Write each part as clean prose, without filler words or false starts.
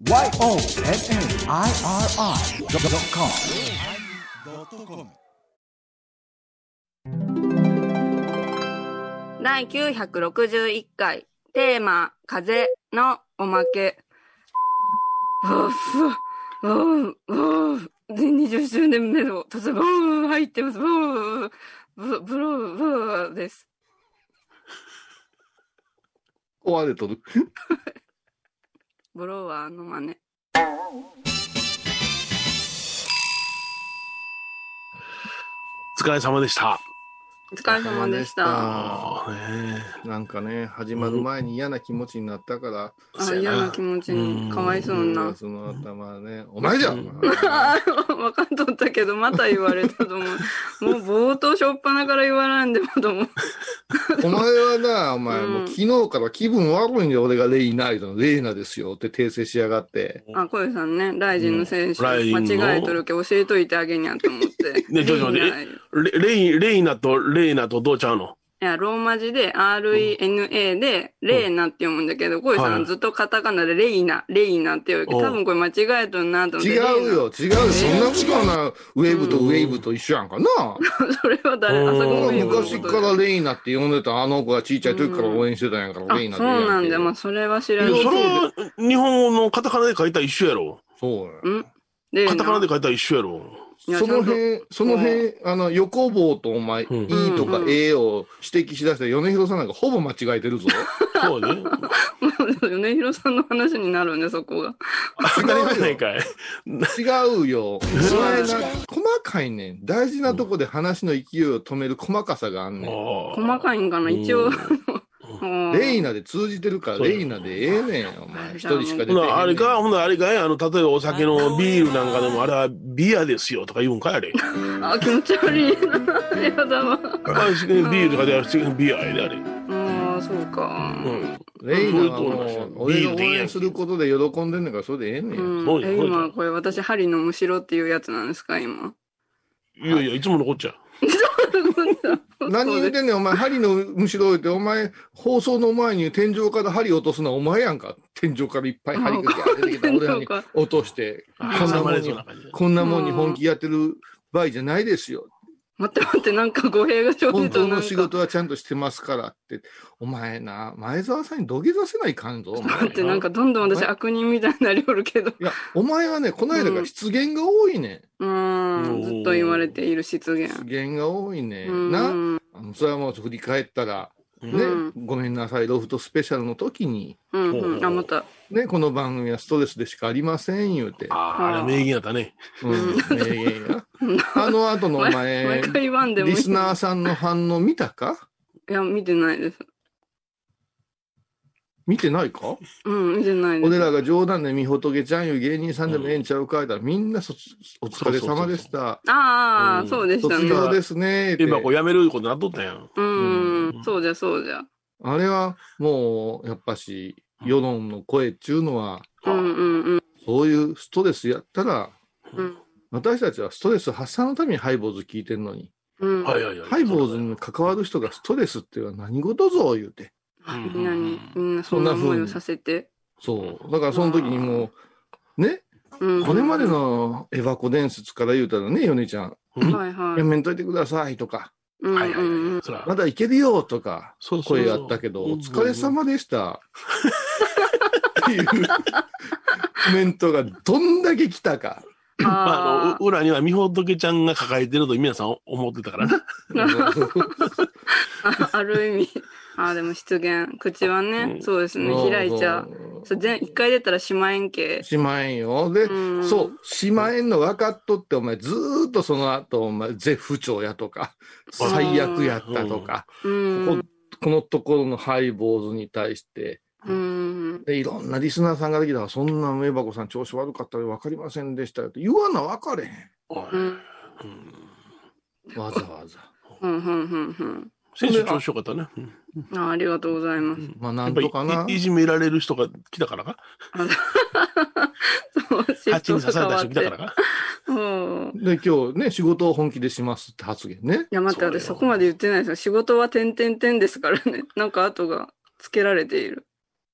YONNIRI.com 第961回テーマ風のおまけ。20周年目の突然入ってます。ブローです。 ここまで撮るブロワーの真似。 お疲れ様でした。 お疲れ様でした。 なんかね、始まる前に嫌な気持ちになったから。 嫌な気持ちに、かわいそうな。 その頭ね、お前じゃん。 分かっとったけど、また言われたと思う。もう冒頭しょっぱなから言わないんでもと思う。 お前はな、もう昨日から気分悪いんで、俺がレイナイトのレイナですよって訂正しやがって。 小遊さんね、ライジンの選手、間違えとるけど教えといてあげにゃと思って。 ね、ちょっと待って、レイナとどうちゃうの？ いや、ローマ字で RENA で、レーナって読むんだけど、小遊さんずっとカタカナでレイナって言うけど、多分これ間違えとんなと思って。 違うよ。そんなことはな、ウェーブとウェーブと一緒やんかな。 それは誰？ 昔からレイナって呼んでたあの子が小さい時から応援してたんやから、レイナって。 そうなんだ。まあ、それは知らない。 それは日本語のカタカナで書いたら一緒やろ。 そうや。カタカナで書いたら一緒やろ。 その辺、横棒とお前、E とか A を指摘しだした米広さんなんかほぼ間違えてるぞ。 そうね。 米広さんの話になるね、そこが。 当たり前ないかい。 違うよ。細かいねん。大事なとこで話の勢いを止める細かさがあんねん。 細かいんかな、一応。 レイナで通じてるから、レイナでええねん、お前。一人しか出てへんねん。 あれか、例えばお酒のビールなんかでも、あれはビアですよとか言うんかい、あれ。 気持ち悪いな。やだわ。 ビールとかではビアやで、あれ。 そうか。 レイナはもう、俺が応援することで喜んでんねんから、それでええねん。 今、これ私、針のむしろっていうやつなんですか、今。 いやいや、いつも残っちゃう。 何言うてんねん、お前、針のむしろ言うて、お前、放送の前に天井から針落とすのはお前やんか。天井からいっぱい針が出てきた俺らに落として、こんなもんに本気やってる場合じゃないですよ。 待って、なんか語弊が生じた。 本当の仕事はちゃんとしてますからって。お前な、前澤さんに土下座せないかんぞ。 待って、なんかどんどん私悪人みたいになりおるけど。いや、お前はね、この間から失言が多いね。 ずっと言われている失言。 失言が多いね。な。それはもう振り返ったら、ね、ごめんなさい、ロフトスペシャルの時に。 また。 ね、この番組はストレスでしかありません、言うて。 あれ名言やったね。 名言や。あの後のお前、リスナーさんの反応見たか？ いや、見てないです。 見てないか？ 見てないです。 俺らが冗談でみほとけちゃんいう芸人さんでもええんちゃうかいたら、みんなお疲れ様でした。 そうでしたね。 卒業ですね。 今こうやめることなっとったやん。 そうじゃ。 あれはもう、やっぱし、世論の声っちゅうのは、そういうストレスやったら、私たちはストレス発散のためにハイボーズ聞いてんのに、ハイボーズに関わる人がストレスっていうのは何事ぞ言うて。 みんなそんな思いをさせて。 そう。だからその時にもう、ね、これまでのエバコ伝説から言うたらね、ヨネちゃん、やめんといてくださいとか、まだいけるよとか、声あったけど、お疲れ様でした。っていうコメントがどんだけ来たか。 裏にはみほとけちゃんが抱えてると皆さん思ってたからな。 ある意味。でも失言。口はね、そうですね、開いちゃう。一回出たらしまえんけ。 しまえんよ。で、そう、しまえんの分かっとって、お前ずーっとその後、お前絶不調やとか、最悪やったとか、このところのハイボーズに対して、で、いろんなリスナーさんができたら、そんな梅箱さん調子悪かったら分かりませんでしたよって言わな分かれへん。わざわざ。 選手調子よかったね。 ありがとうございます。 まあ、なんとかな。 いじめられる人が来たからか蜂に刺された人来たからかで、今日ね、仕事を本気でしますって発言ね。 いや、待って、私そこまで言ってないですよ。仕事は点々点ですからね。なんか後がつけられている。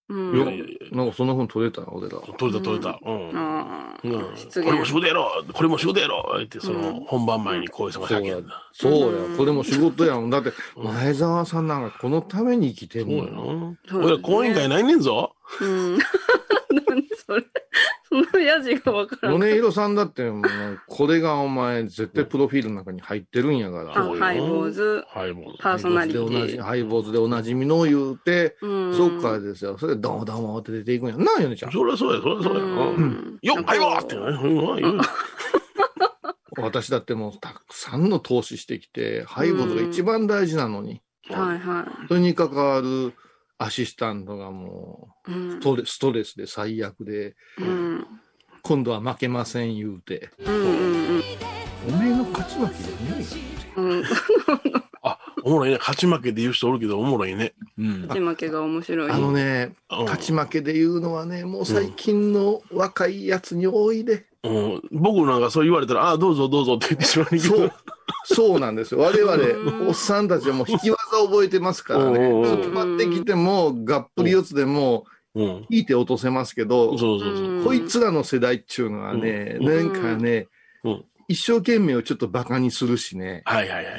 うんいやいやいやなんかそんな風に取れたな、俺ら。 取れた取れた。 ああ、 こ失れも言。 仕事やろこれも仕事やろ言って、本番前にこういう人がそうや叫んだ。、 そうや、これも仕事やもん。だって、前澤さんなんかこのために生きてんそうやのよ。 な。俺ら講演会ないねんぞ。 何それ。そのやじがわからん。 米広さんだってもう、これがお前、絶対プロフィールの中に入ってるんやから。 ハイボーズ、 はい、もう。 パーソナリティ。 ハイボーズでおなじみの言うて、そっからですよ。それで、どうもどうもって出ていくんや。なあ、ヨネちゃん。 そりゃそうや、そりゃそうや。よっ、はいわーってね。 私だってもう、たくさんの投資してきて、ハイボーズが一番大事なのに、 はいはそれに関わるアシスタントがもう、ストレスで最悪で、 い。うん。 今度は負けません言うて、 うんおめえの勝ち負けじゃねえよ。 うん。 あ、おもろいね。勝ち負けで言う人おるけど、おもろいね。 勝ち負けが面白い。 あのね、勝ち負けで言うのはね、もう最近の若いやつに多いで。 僕なんかそう言われたら、ああ、どうぞどうぞって言ってしまうけど。 そうなんですよ。我々、おっさんたちはもう引き技覚えてますからね。突っ張ってきても、がっぷり四つでも、引いて落とせますけど、 そうそうそう。 こいつらの世代っていうのはね、なんかね、一生懸命をちょっとバカにするしね。 はいはいはい。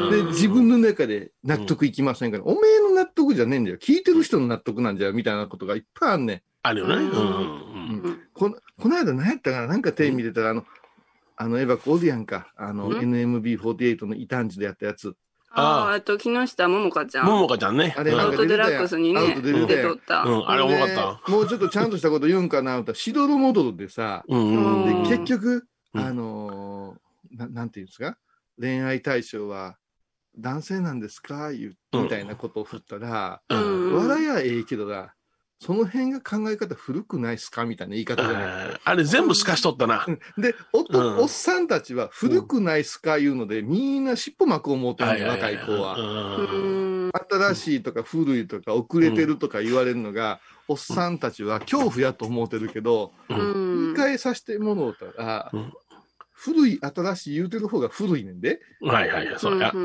で、自分の中で納得いきませんから、おめえの納得じゃねえんだよ。聞いてる人の納得なんじゃよ、みたいなことがいっぱいあるね。 あるよね。 この間何やったかな、なんかテレビ見てたら、エヴァ子おるやんか。NMB48 の異端児でやったやつ。 木下桃香ちゃん。 桃香ちゃんね。 アウトデラックスにね、出とった。 あれ重かった。 もうちょっとちゃんとしたこと言うんかな、としどろもどろでさ、で結局、なんていうんですか、恋愛対象は男性なんですかみたいなことを振ったら、笑いはええけどな、その辺が考え方古くないっすかみたいな言い方じゃない。 あれ全部透かしとったな。 で、おっさんたちは古くないっすか言うので、みんな尻尾巻く思うてんねん、若い子は。新しいとか古いとか遅れてるとか言われるのが、おっさんたちは恐怖やと思うてるけど、言い換えさせてものうたら、古い、新しい言うてる方が古いねんで。 はいはい、そうや。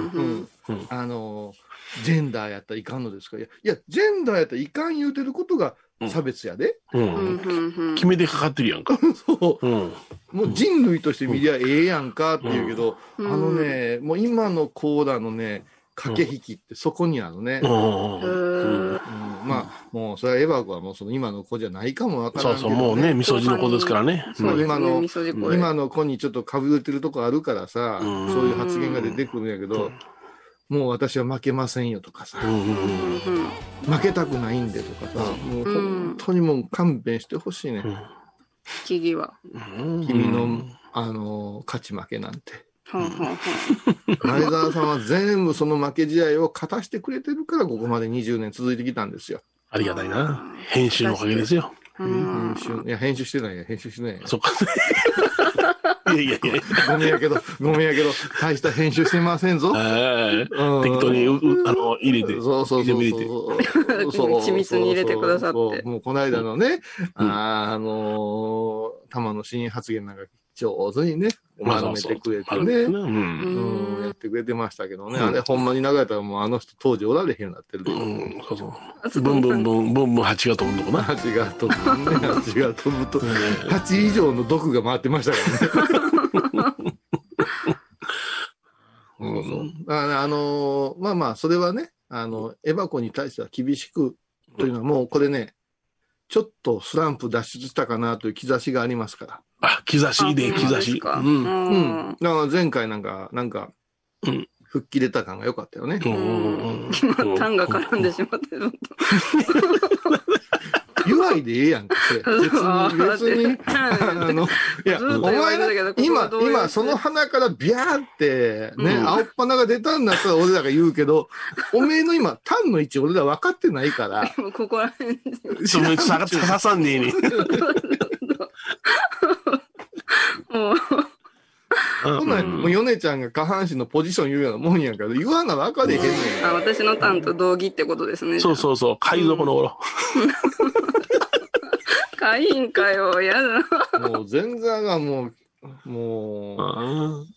ジェンダーやったらいかんのですか？いや、ジェンダーやったらいかん言うてることが差別やで。 決めてかかってるやんか。 そう。もう人類として見りゃええやんかって言うけど、もう今のコーラのね、駆け引きってそこにあるね。まあ、もう、それはエヴァ子はもうその今の子じゃないかもわからんけど、ね。 そうそう、もうね、みそじの子ですからね。 今の子にちょっとかぶれてるとこあるからさ、そういう発言が出てくるんやけど、もう私は負けませんよとかさ、負けたくないんでとかさ、もう本当にもう勘弁してほしいね。 君は。 君の、勝ち負けなんて。前澤さんは全部その負け試合を勝たしてくれてるからここまで20年続いてきたんですよ。 ありがたいな。編集のおかげですよ。 編集してないや。 そっか。いや。 ごめんやけど、大した編集してませんぞ。 適当に、入れて。 そう。 緻密に入れてくださって。 もうこの間のね、玉の新発言なんか上手にね、まとめてくれてね、やってくれてましたけどね。あれほんまに長いったらもうあの人当時おられへんようになってるで。 ブンブン蜂が飛ぶとこな。 蜂が飛ぶと、蜂以上の毒が回ってましたからね。まあ、それはね、エヴァ子に対しては厳しくというのはもうこれね、ちょっとスランプ脱出したかなという兆しがありますから。 兆しで、兆し。 だから前回なんか、吹っ切れた感が良かったよね。 今、タンが絡んでしまって、ちょっと。 弱いでええやんか、別に。いや、お前今、その鼻からビャーって、ね、青っ鼻が出たんだったら俺らが言うけど、おめえの今、タンの位置俺ら分かってないから。 ここら辺で。 刺さんねえに。 もう米ちゃんが下半身のポジション言うようなもんやから、言わな分かれへんねん。 私のタンと同義ってことですね。 そう、海賊の頃。 かいんかよ、やだ。 もう全然がもう、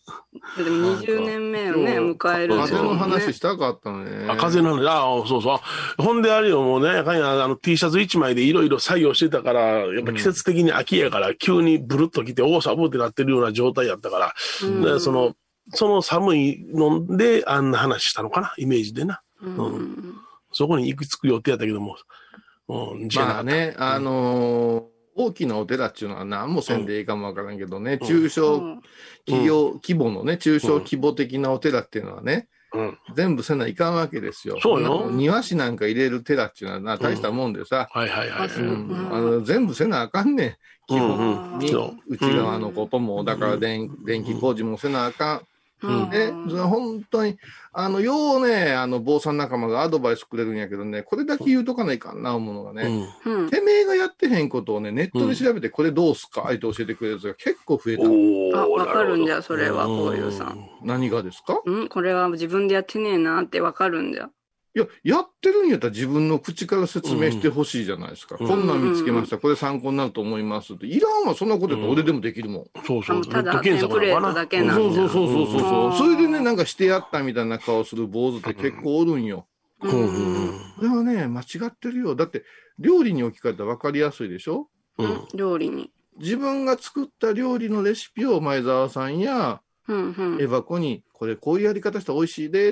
でも20年目をね、迎える。 風の話したかったね。 風の話、そうそう。ほんであれよ、もうね、T シャツ1枚でいろいろ作業してたから、やっぱ季節的に秋やから、急にブルッと来て、サブってなってるような状態やったから、でその寒いので、あんな話したのかな、イメージでな。そこに行き着く予定やったけども、 まあね、大きなお寺っていうのは何もせんでいいかもわからんけどね、中小企業規模のね、中小規模的なお寺っていうのはね、全部せないかんわけですよ。 そうよ。 庭師なんか入れる寺っていうのは大したもんでさ、全部せなあかんねん。基本に、内側のことも、だから電気工事もせなあかん。本当に、ようね、坊さん仲間がアドバイスくれるんやけどね、これだけ言うとかないかんな、思うのがね、てめえがやってへんことをね、ネットで調べて、これどうすかって教えてくれるやつが結構増えた。 わかるんじゃ、それは、こういうさん。 何がですか？ これは自分でやってねえなってわかるんじゃ。 いや、やってるんやったら自分の口から説明してほしいじゃないですか。こんなん見つけました。これ参考になると思いますって。いらんわ、そんなことやったら俺でもできるもん。 そうそう。 ただ、テンプレートだけなんだ。 そう。それでね、なんかしてやったみたいな顔する坊主って結構おるんよ。これはね、間違ってるよ。だって、料理に置き換えたら分かりやすいでしょ？ 料理に。 自分が作った料理のレシピを前澤さんや、エバコに、これこういうやり方したら美味しいでって、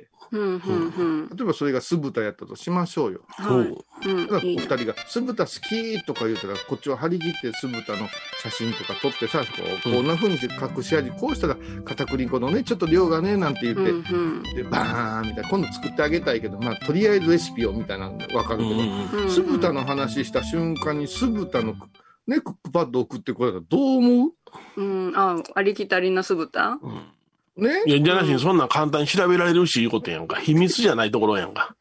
例えばそれが酢豚やったとしましょうよ。お二人が酢豚好きとか言うたら、こっちは張り切って酢豚の写真とか撮ってさ、こんな風にして隠し味、こうしたら片栗粉のね、ちょっと量がね、なんて言って、で、バーンみたいな、今度作ってあげたいけど、まあ、とりあえずレシピをみたいなのわかるけど、酢豚の話した瞬間に酢豚のね、クックパッド送ってこられたらどう思う？ ありきたりな酢豚？ ね？ いや、じゃなしにそんなん簡単に調べられるし、いうことやんか。秘密じゃないところやんか。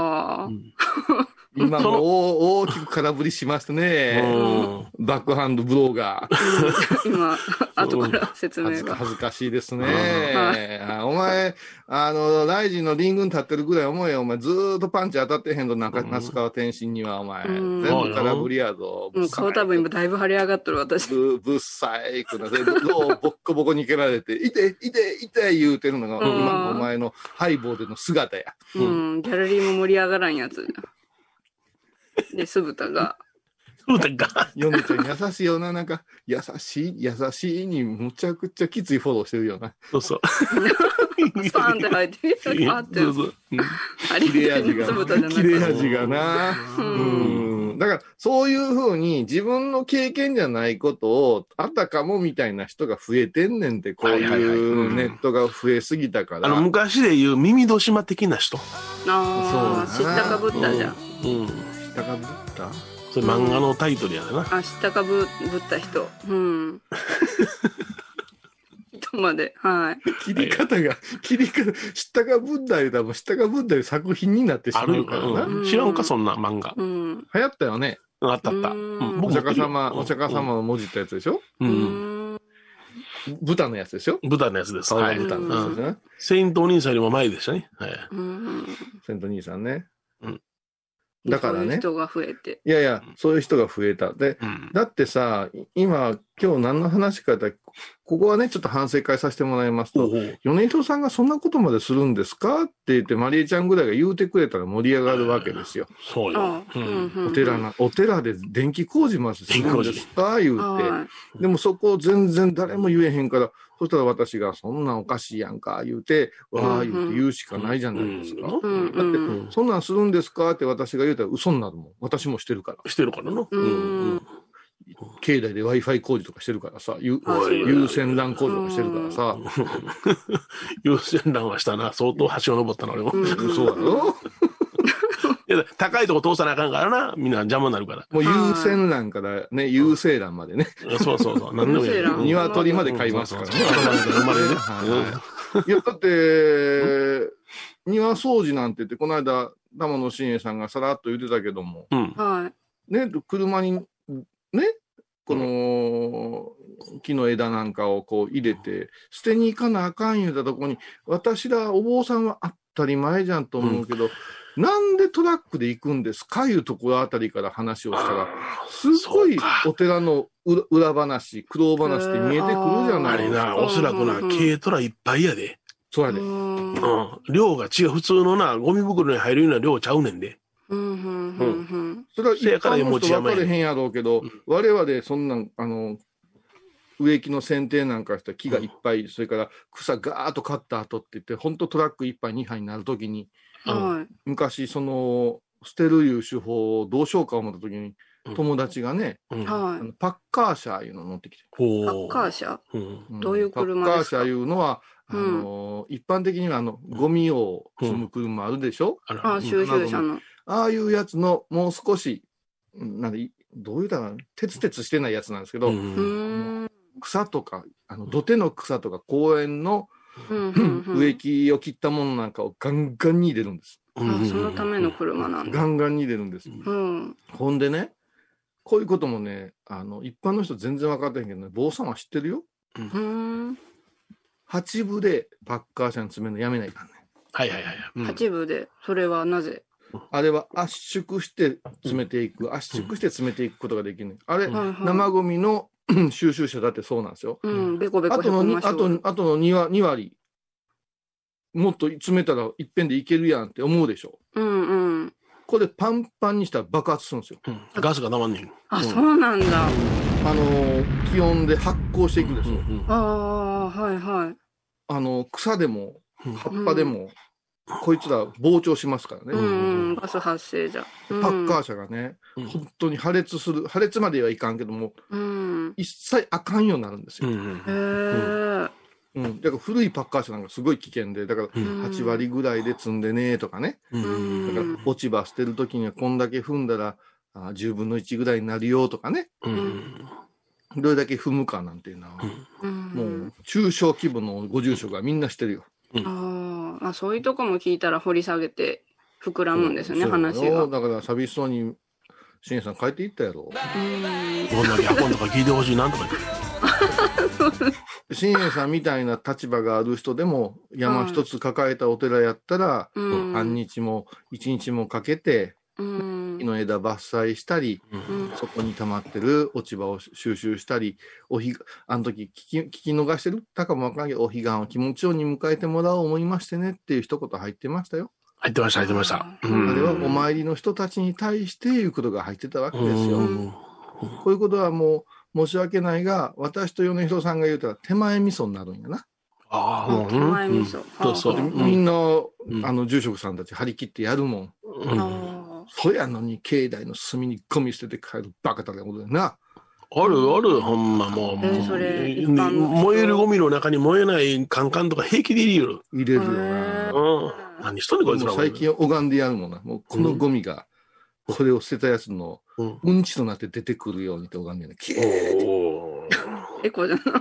今も大きく空振りしましたね。バックハンドブローが。 今、後から説明が。 恥ずかしいですね。お前、ライジンのリングに立ってるぐらい思えよ。お前、ずーっとパンチ当たってへんと、那須川天心には、お前。全部空振りやぞ。 もう顔多分今だいぶ腫れ上がっとる、私。 ぶっさいくな。ローボッコボコに蹴られて、いて言うてるのが、今のお前のハイボーでの姿や。 ギャラリーも盛り上がらんやつ。で、酢豚が。 ヨネちゃん優しいよな、なんか、優しいにむちゃくちゃきついフォローしてるよな。 そうそう。 スパーンって入ってる。あって。 切れ味がな。だから、そういうふうに自分の経験じゃないことを、あたかもみたいな人が増えてんねんって、こういうネットが増えすぎたから。 昔で言う耳戸島的な人。 知ったかぶったじゃん。 知ったかぶった？ それ漫画のタイトルやな。 知ったかぶった人。人まで。はい。 切り方、知ったかぶった言うたらもう知ったかぶったいう作品になってしまうからな。 知らんか、そんな漫画。 流行ったよね。 あった。 お釈迦様をもじったやつでしょ？豚のやつでしょ？ 豚のやつです。 はい。豚のやつですね。 セイントお兄さんよりも前でしたね。 セイント兄さんね。だからね。 そういう人が増えて。 いやいや、そういう人が増えた。で、だってさ、今日何の話かだ、ここはね、ちょっと反省会させてもらいますと、米広さんがそんなことまでするんですかって言って、マリエちゃんぐらいが言うてくれたら盛り上がるわけですよ。 そうよ。 お寺で電気工事までするんですか言うて。でもそこを全然誰も言えへんから、そしたら私がそんなんおかしいやんか言うて、わー言うしかないじゃないですか。だって、そんなんするんですかって私が言うたら嘘になるもん。私もしてるから。 してるからな。 境内で Wi-Fi 工事とかしてるからさ、有線 LAN 工事とかしてるからさ。 有線 LAN はしたな。相当橋を登ったな、俺も。 そうだろ？ いや高いとこ通さなあかんからな。みんな邪魔になるから。 もう有線 LAN からね、有線 LAN までね。 そう。何でもやる。 鶏まで買いますからね。いや、だって、庭掃除なんて言って、この間、玉野真栄さんがさらっと言ってたけども、ね、車に、ね、この木の枝なんかをこう入れて、捨てに行かなあかん言うたとこに、私らお坊さんはあったり前じゃんと思うけど、なんでトラックで行くんですかいうところあたりから話をしたら、すっごいお寺の裏話、苦労話って見えてくるじゃないですか。 あれな、おそらくな、軽トラいっぱいやで。 そうやで。 量が違う。普通のな、ゴミ袋に入るような量ちゃうねんで。 それは一般の人分かれへんやろうけど、我々そんなん、植木の剪定なんかしたら木がいっぱい、それから草ガーッと刈った後って言って、本当トラック1杯2杯になるときに、昔その捨てるいう手法をどうしようか思ったときに、友達がね、パッカー車いうの乗ってきて。 パッカー車、どういう車ですか？ パッカー車いうのは、一般的にはゴミを積む車あるでしょ？ 収集車の。 ああいうやつのもう少し、どういうだろう、鉄々してないやつなんですけど、草とか、土手の草とか公園の植木を切ったものなんかをガンガンに入れるんです。 そのための車なんだ。 ガンガンに入れるんです。ほんでね、こういうこともね、一般の人全然分かってへんけどね、坊さんは知ってるよ。8分でパッカー車に詰めるのやめないかんね。 はいはいはい。 8分で、それはなぜ？ あれは圧縮して詰めていく、圧縮して詰めていくことができる。あれ、生ゴミの収集車だってそうなんですよ。 ベコベコあとの 2割、もっと詰めたらいっぺんでいけるやんって思うでしょ。これパンパンにしたら爆発するんですよ。 ガスが溜まんねん。 そうなんだ。 気温で発酵していくんですよ。 はいはい。 草でも葉っぱでも、こいつら膨張しますからね。 ガス発生じゃ。 パッカー車がね、本当に破裂まではいかんけども、一切あかんようになるんですよ。だから古いパッカー車なんかすごい危険で、だから8割ぐらいで積んでねとかね。だから落ち葉捨てるときにはこんだけ踏んだら10分の1ぐらいになるよとかね。どれだけ踏むかなんていうのは、もう中小規模のご住職がみんなしてるよ。 そういうとこも聞いたら掘り下げて膨らむんですよね、話が。 だから寂しそうにしんさん帰っていったやろ。 どんなギャコンとか聞いてほしいなんとか言って。しんさんみたいな立場がある人でも山一つ抱えたお寺やったら、半日も一日もかけて木の枝伐採したり、そこに溜まってる落ち葉を収集したり、あの時聞き逃してるたかもわからんけど、お彼岸を気持ちように迎えてもらおう思いましてねっていう一言入ってましたよ。 入ってました。 あれはお参りの人たちに対していうことが入ってたわけですよ。こういうことはもう申し訳ないが、私と米広さんが言うたら手前味噌になるんやな。 手前味噌。 そう。みんな、住職さんたち張り切ってやるもん。そやのに境内の隅にゴミ捨てて帰るバカだなことだよな。 ある、ほんまもう。燃えるゴミの中に燃えないカンカンとか平気で入れる。 入れるよな。 何しとんねんこいつら。 最近拝んでやるもんな。もうこのゴミが、これを捨てたやつのうんちとなって出てくるようにって拝んでるね。きれい。 エコじゃな。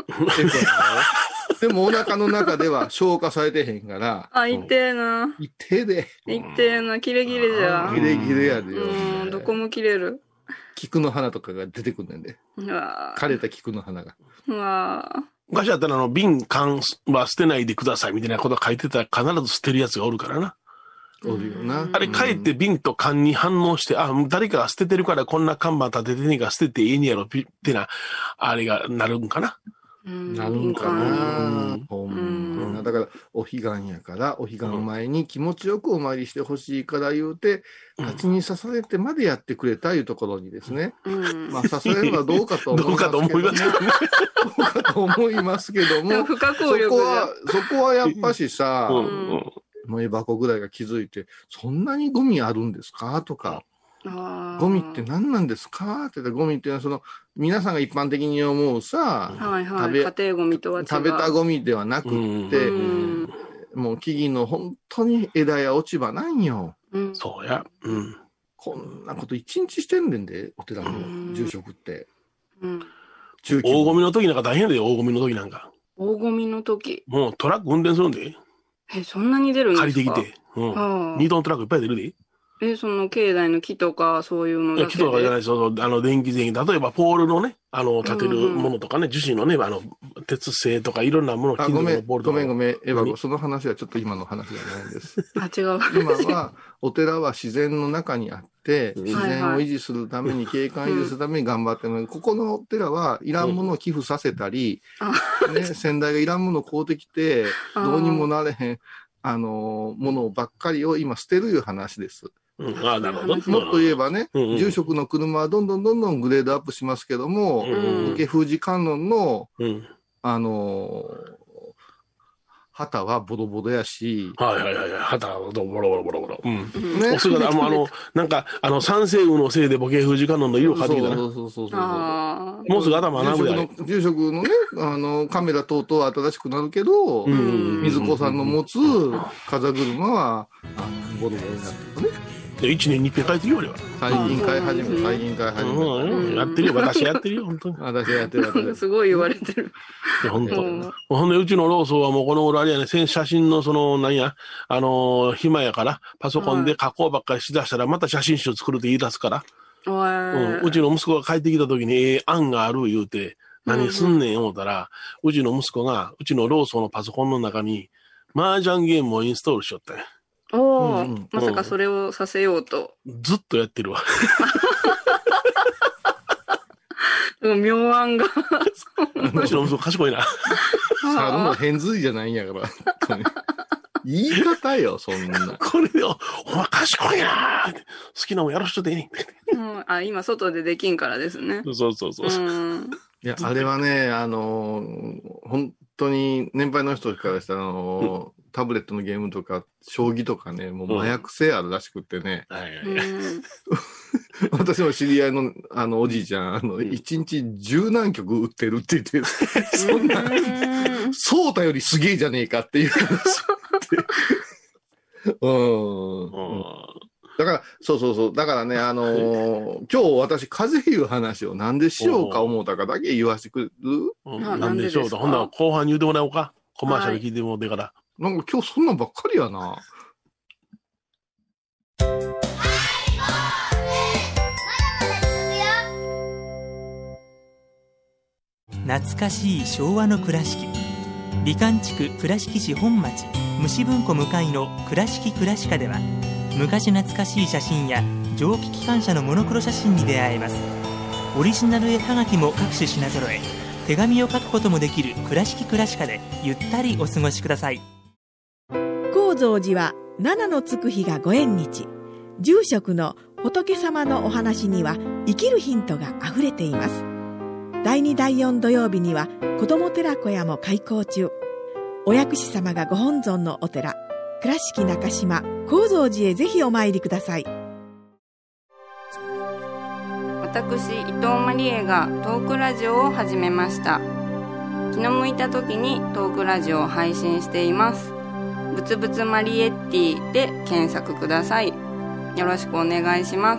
でもお腹の中では消化されてへんから。 痛えな。 痛えで。 痛えな。キレキレじゃん。 キレキレやでよ。 どこも切れる。 菊の花とかが出てくんねんで。枯れた菊の花が。 昔だったら瓶缶は捨てないでくださいみたいなこと書いてたら必ず捨てるやつがおるからな。 おるよな。 あれ帰って瓶と缶に反応して、誰かが捨ててるからこんな看板立ててねえから捨てていいんやろってな、あれがなるんかな。 なるんかな。だからお彼岸やからお彼岸前に気持ちよくお参りしてほしいから言うて、蜂に刺されてまでやってくれたいうところにですね、まあ刺されるのはどうかと思いますけども、どうかと思いますけども、そこはやっぱしさ、燃え箱ぐらいが気づいて、そんなにゴミあるんですかとか。ゴミって何なんですかって言ったら、ゴミっていうのはその皆さんが一般的に思うさ、 家庭ゴミとは違う。 食べたゴミではなくって、もう木々の本当に枝や落ち葉なんよ。 そうや。 こんなこと一日してんねんで、お寺の住職って。 大ゴミの時なんか大変だよ、大ゴミの時なんか。 大ゴミの時。 もうトラック運転するんで。 そんなに出るんですか？ 借りてきて。2トントラックいっぱい出るで。 その境内の木とかそういうのだけで。 木とかじゃないですよ。電気製品。例えばポールのね、立てるものとかね、樹脂のね、鉄鉄製とかいろんなもの、金属のボールとか。 ごめん、エヴァ、その話はちょっと今の話じゃないんです。 あ、違う。 今は、お寺は自然の中にあって、自然を維持するために、景観維持するために頑張ってるので、ここのお寺はいらんものを寄付させたり、ね、先代がいらんものを買うてきて、どうにもなれへん、ものばっかりを今捨てるいう話です。 なるほど。 もっと言えばね、住職の車はどんどんグレードアップしますけども、武家封じ観音の、旗はボロボロやし。 旗はボロボロ。お姿、なんか、三世雨のせいで武家封じ観音の色を変えてきたな。 そう。 もうすぐ頭穴ぐらい。 住職のね、カメラ等々は新しくなるけど、水子さんの持つ風車は、ボロボロになってるね。 1年に1回帰ってきよ、俺は。 最近買い始め。 やってるよ、私やってるよ、本当に。 私やってる。 すごい言われてる。 いや、本当。ほんで、うちのローソンはもうこの頃あれやね、写真の暇やから、パソコンで加工ばっかりしだしたら、また写真集作るって言い出すから。うちの息子が帰ってきた時に、案がある言うて、何すんねん思ったら、うちの息子が、うちのローソンのパソコンの中に、麻雀ゲームをインストールしよったんや。 まさかそれをさせようと。 ずっとやってるわ。 妙案が。 うちの息子賢いな。 猿の変髄じゃないんやから。言い方よ、そんな。 これよ、お前賢いなー。好きなもんやらしとでいい。 今外でできんからですね。 そう。 いや、あれはね、本当に年配の人からしたら、タブレットのゲームとか、将棋とかね、もう麻薬性あるらしくってね。私の知り合いの、おじいちゃん、1日十何曲売ってるって言って、そんな、ソータよりすげえじゃねえかっていう話で。だから、そう。だからね、今日私、風邪いう話をなんでしようか思うたかだけ言わせてくれる？ なんでしょうと。ほんなら後半に言うてもらおうか。コマーシャル聞いてもらってから。 なんか今日そんなんばっかりやな。 懐かしい昭和の倉敷。美観地区倉敷市本町虫文庫向かいの倉敷倉歯科では、昔懐かしい写真や蒸気機関車のモノクロ写真に出会えます。オリジナル絵はがきも各種品揃え、手紙を書くこともできる倉敷倉歯科でゆったりお過ごしください。 高蔵寺は七のつく日がご縁日。住職の仏様のお話には生きるヒントがあふれています。第2第4土曜日には子ども寺小屋も開校中。お薬師様がご本尊のお寺、倉敷中島・高蔵寺へぜひお参りください。 私伊藤マリエがトークラジオを始めました。気の向いた時にトークラジオを配信しています。ぶつぶつマリエッティで検索ください。よろしくお願いします。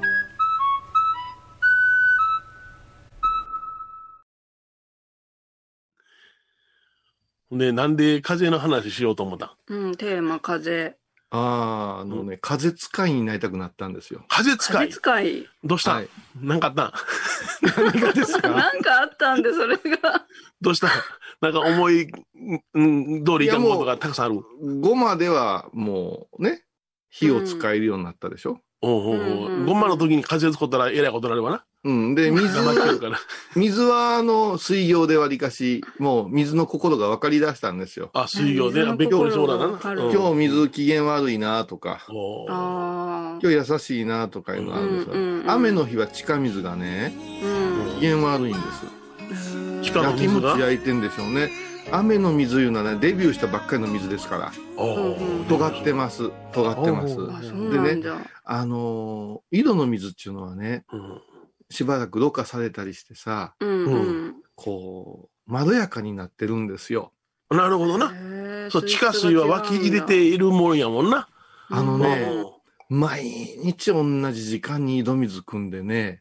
で、なんで風の話しようと思った？ テーマ風。 風使いになりたくなったんですよ。 風使いどうした？なんかあったん？何がですか？ なんかあったんで、それが。 どうした？なんか思い、通りいかんことがたくさんある。 ゴマではもうね、火を使えるようになったでしょ？ ゴマの時に風使ったらえらいことになればな。 で、水は水行でわりかし、もう水の心が分かり出したんですよ。 水行で、勉強にそうだな。 今日水機嫌悪いなとか、今日優しいなとかいうのがあるんですよ。雨の日は地下水がね、機嫌悪いんです。 地下の水が焼き餅焼いてんでしょうね。雨の水いうのはね、デビューしたばっかりの水ですから。尖ってます。でね、井戸の水っていうのはね、しばらくろ過されたりしてさ、こう、まろやかになってるんですよ。 なるほどな。そう、地下水は湧き入れているもんやもんな。 毎日同じ時間に井戸水汲んでね、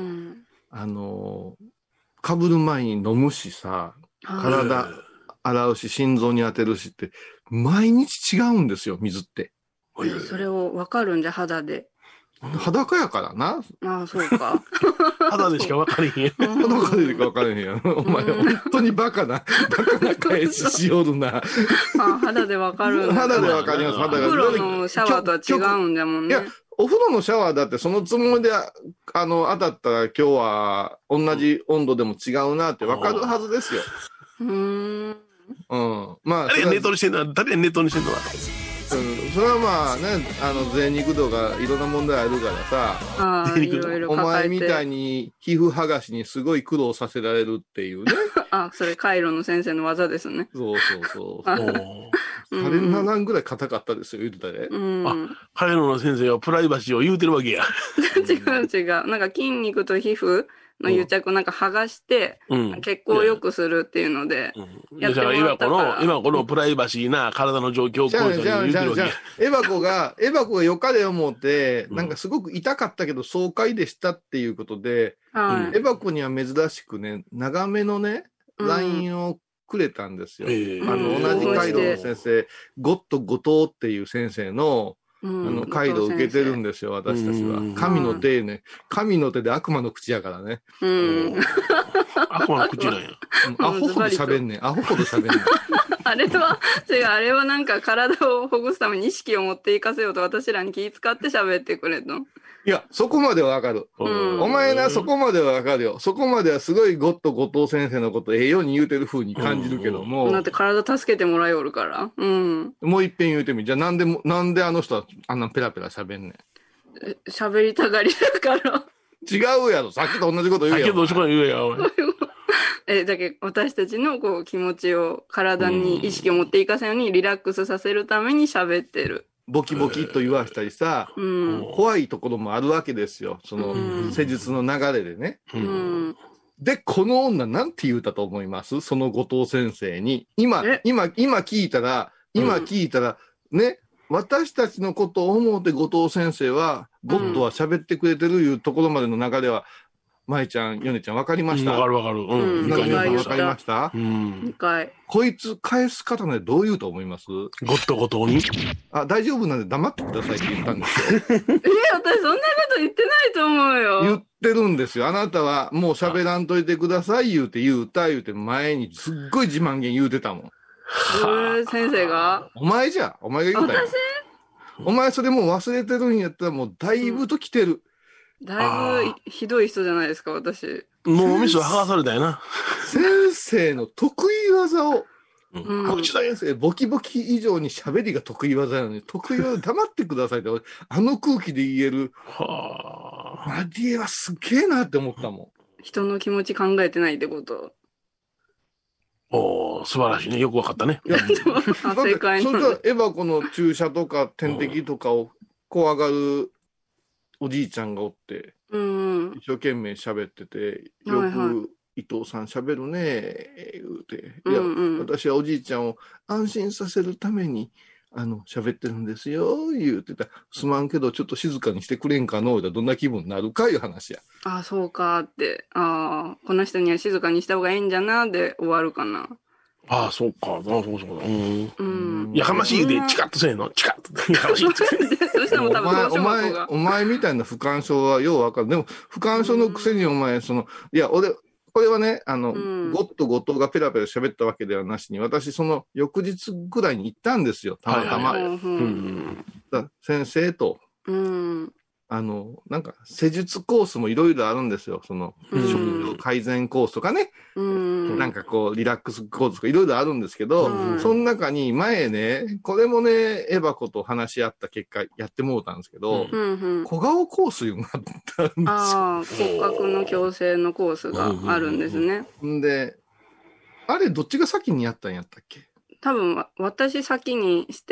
かぶる前に飲むしさ、体洗うし、心臓に当てるしって、毎日違うんですよ、水って。 それを分かるんじゃ、肌で。 裸やからな。 ああ、そうか。 肌でしか分かれへん。 裸でしか分からへんやん。お前、本当にバカな返ししよるな。 あ、肌でわかるんだ。 肌で分かります、肌が。 お風呂のシャワーとは違うんだもんね。 いや、お風呂のシャワーだってそのつもりで、当たったら今日は同じ温度でも違うなって分かるはずですよ。うん。まあ。 誰がネットにしてんのは、誰がネットにしてんのは。 それはまあね、贅肉度がいろんな問題あるからさ、 いろいろお前みたいに皮膚剥がしにすごい苦労させられるっていうね。 あ、それカイロの先生の技ですね。 そう。あれならんぐらい硬かったですよ、言うてたで。 カイロの先生はプライバシーを言うてるわけや。 違う。なんか筋肉と皮膚の癒着をなんか剥がして、血行を良くするっていうので、やってもらったから。 今このプライバシーな体の状況をこういう人に言うてるわけや。 エバコが良かれ思って、なんかすごく痛かったけど爽快でしたっていうことで、エバコには珍しくね、長めのね、LINE をくれたんですよ。同じカイロの先生、ゴッド後藤っていう先生の、カイロを受けてるんですよ、私たちは。神の手ね。神の手で悪魔の口やからね。 悪魔の口なんや。 アホほど喋んねん。アホほど喋んねん。 あれはなんか体をほぐすために意識を持っていかせようと私らに気遣って喋ってくれと。 いや、そこまではわかる。お前な、そこまではわかるよ。そこまではすごいゴッド後藤先生のことええように言うてる風に感じるけども。 だって体助けてもらいおるから。 もう一遍言うてみ。じゃあなんであの人はあんなペラペラ喋んねん。 喋りたがりだから。 違うやろ。さっきと同じこと言うやろ。 さっきと同じこと言うやろ。 だけど私たちのこう気持ちを体に意識を持っていかせるようにリラックスさせるために喋ってる。 ボキボキと言わしたりさ、怖いところもあるわけですよ。その施術の流れでね。で、この女なんて言うたと思います？その後藤先生に。今聞いたら、ね、私たちのことを思うて後藤先生は、ゴッドは喋ってくれてるいうところまでの流れは、舞ちゃん、ヨネちゃん分かりました？ わかる。 2回分かりました？ 2回。 こいつ返す方ね、どう言うと思います？ ゴッド後藤に大丈夫なんで黙ってくださいって言ったんですよ。 私そんなこと言ってないと思うよ。 言ってるんですよ。あなたはもう喋らんといてください言うて前にすっごい自慢げに言うてたもん。 先生がお前が言うたよ。お前それもう忘れてるんやったらもうだいぶと来てる。 だいぶひどい人じゃないですか、私。 もうミス剥がされたよな。 先生の得意技を、先生、ボキボキ以上に喋りが得意技なのに、得意技黙ってくださいって、あの空気で言える。マディエはすげえなって思ったもん。人の気持ち考えてないってこと。 素晴らしいね。よくわかったね。 正解それとエバコの注射とか点滴とかを怖がるおじいちゃんがおって、一生懸命喋ってて、よく伊藤さん喋るね、言うて、私はおじいちゃんを安心させるために、喋ってるんですよ、言うてた。すまんけど、ちょっと静かにしてくれんかのうだ、どんな気分になるかいう話や。 そうかって。この人には静かにした方がいいんじゃな、で終わるかな。 そうか。そうだ。やかましいで、チカッとせえの。チカッと。やかましいって。 そしたらもう多分どうしようか。 お前みたいな不干渉はようわかる。でも、不干渉のくせにお前、これはね、ゴッド後藤がペラペラ喋ったわけではなしに、私、その翌日ぐらいに行ったんですよ、たまたま。先生と、なんか、施術コースもいろいろあるんですよ。食料改善コースとかね。なんかこう、リラックスコースとかいろいろあるんですけど、その中に前ね、これもね、エバコと話し合った結果、やってもうたんですけど、小顔コースいうのがあったんですよ。 骨格の矯正のコースがあるんですね。 で、あれ、どっちが先にやったんやったっけ？ 多分、私先にして、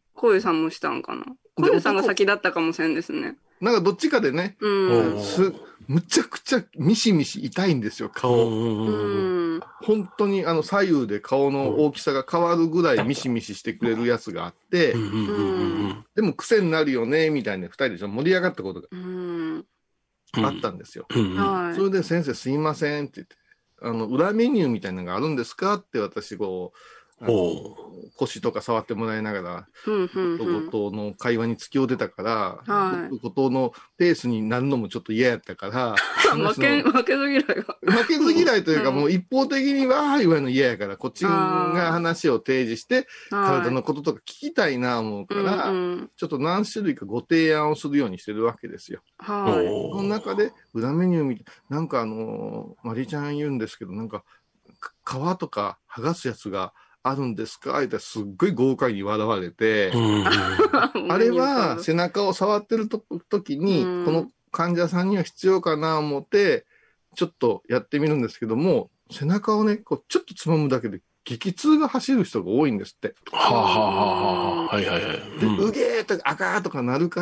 こういうさんもしたんかな。こういうさんが先だったかもしれんですね。 なんかどっちかでね、むちゃくちゃミシミシ痛いんですよ、顔。本当に左右で顔の大きさが変わるぐらいミシミシしてくれるやつがあって、でも癖になるよね、みたいな二人で盛り上がったことがあったんですよ。それで先生すいませんって言って、裏メニューみたいなのがあるんですかって私腰とか触ってもらいながら、後藤の会話に突きを出たから、後藤のペースになるのもちょっと嫌やったから、 負けず嫌いが。 負けず嫌いというか、もう一方的にわー言われるの嫌やから、こっちが話を提示して、体のこととか聞きたいな思うから、ちょっと何種類かご提案をするようにしてるわけですよ。その中で、裏メニュー見て、なんかマリちゃん言うんですけど、なんか、皮とか剥がすやつがあるんですかってすっごい豪快に笑われて、あれは背中を触ってる時に、この患者さんには必要かなと思って、ちょっとやってみるんですけども、背中をね、こうちょっとつまむだけで激痛が走る人が多いんですって。うげーとかあかーとかなるから、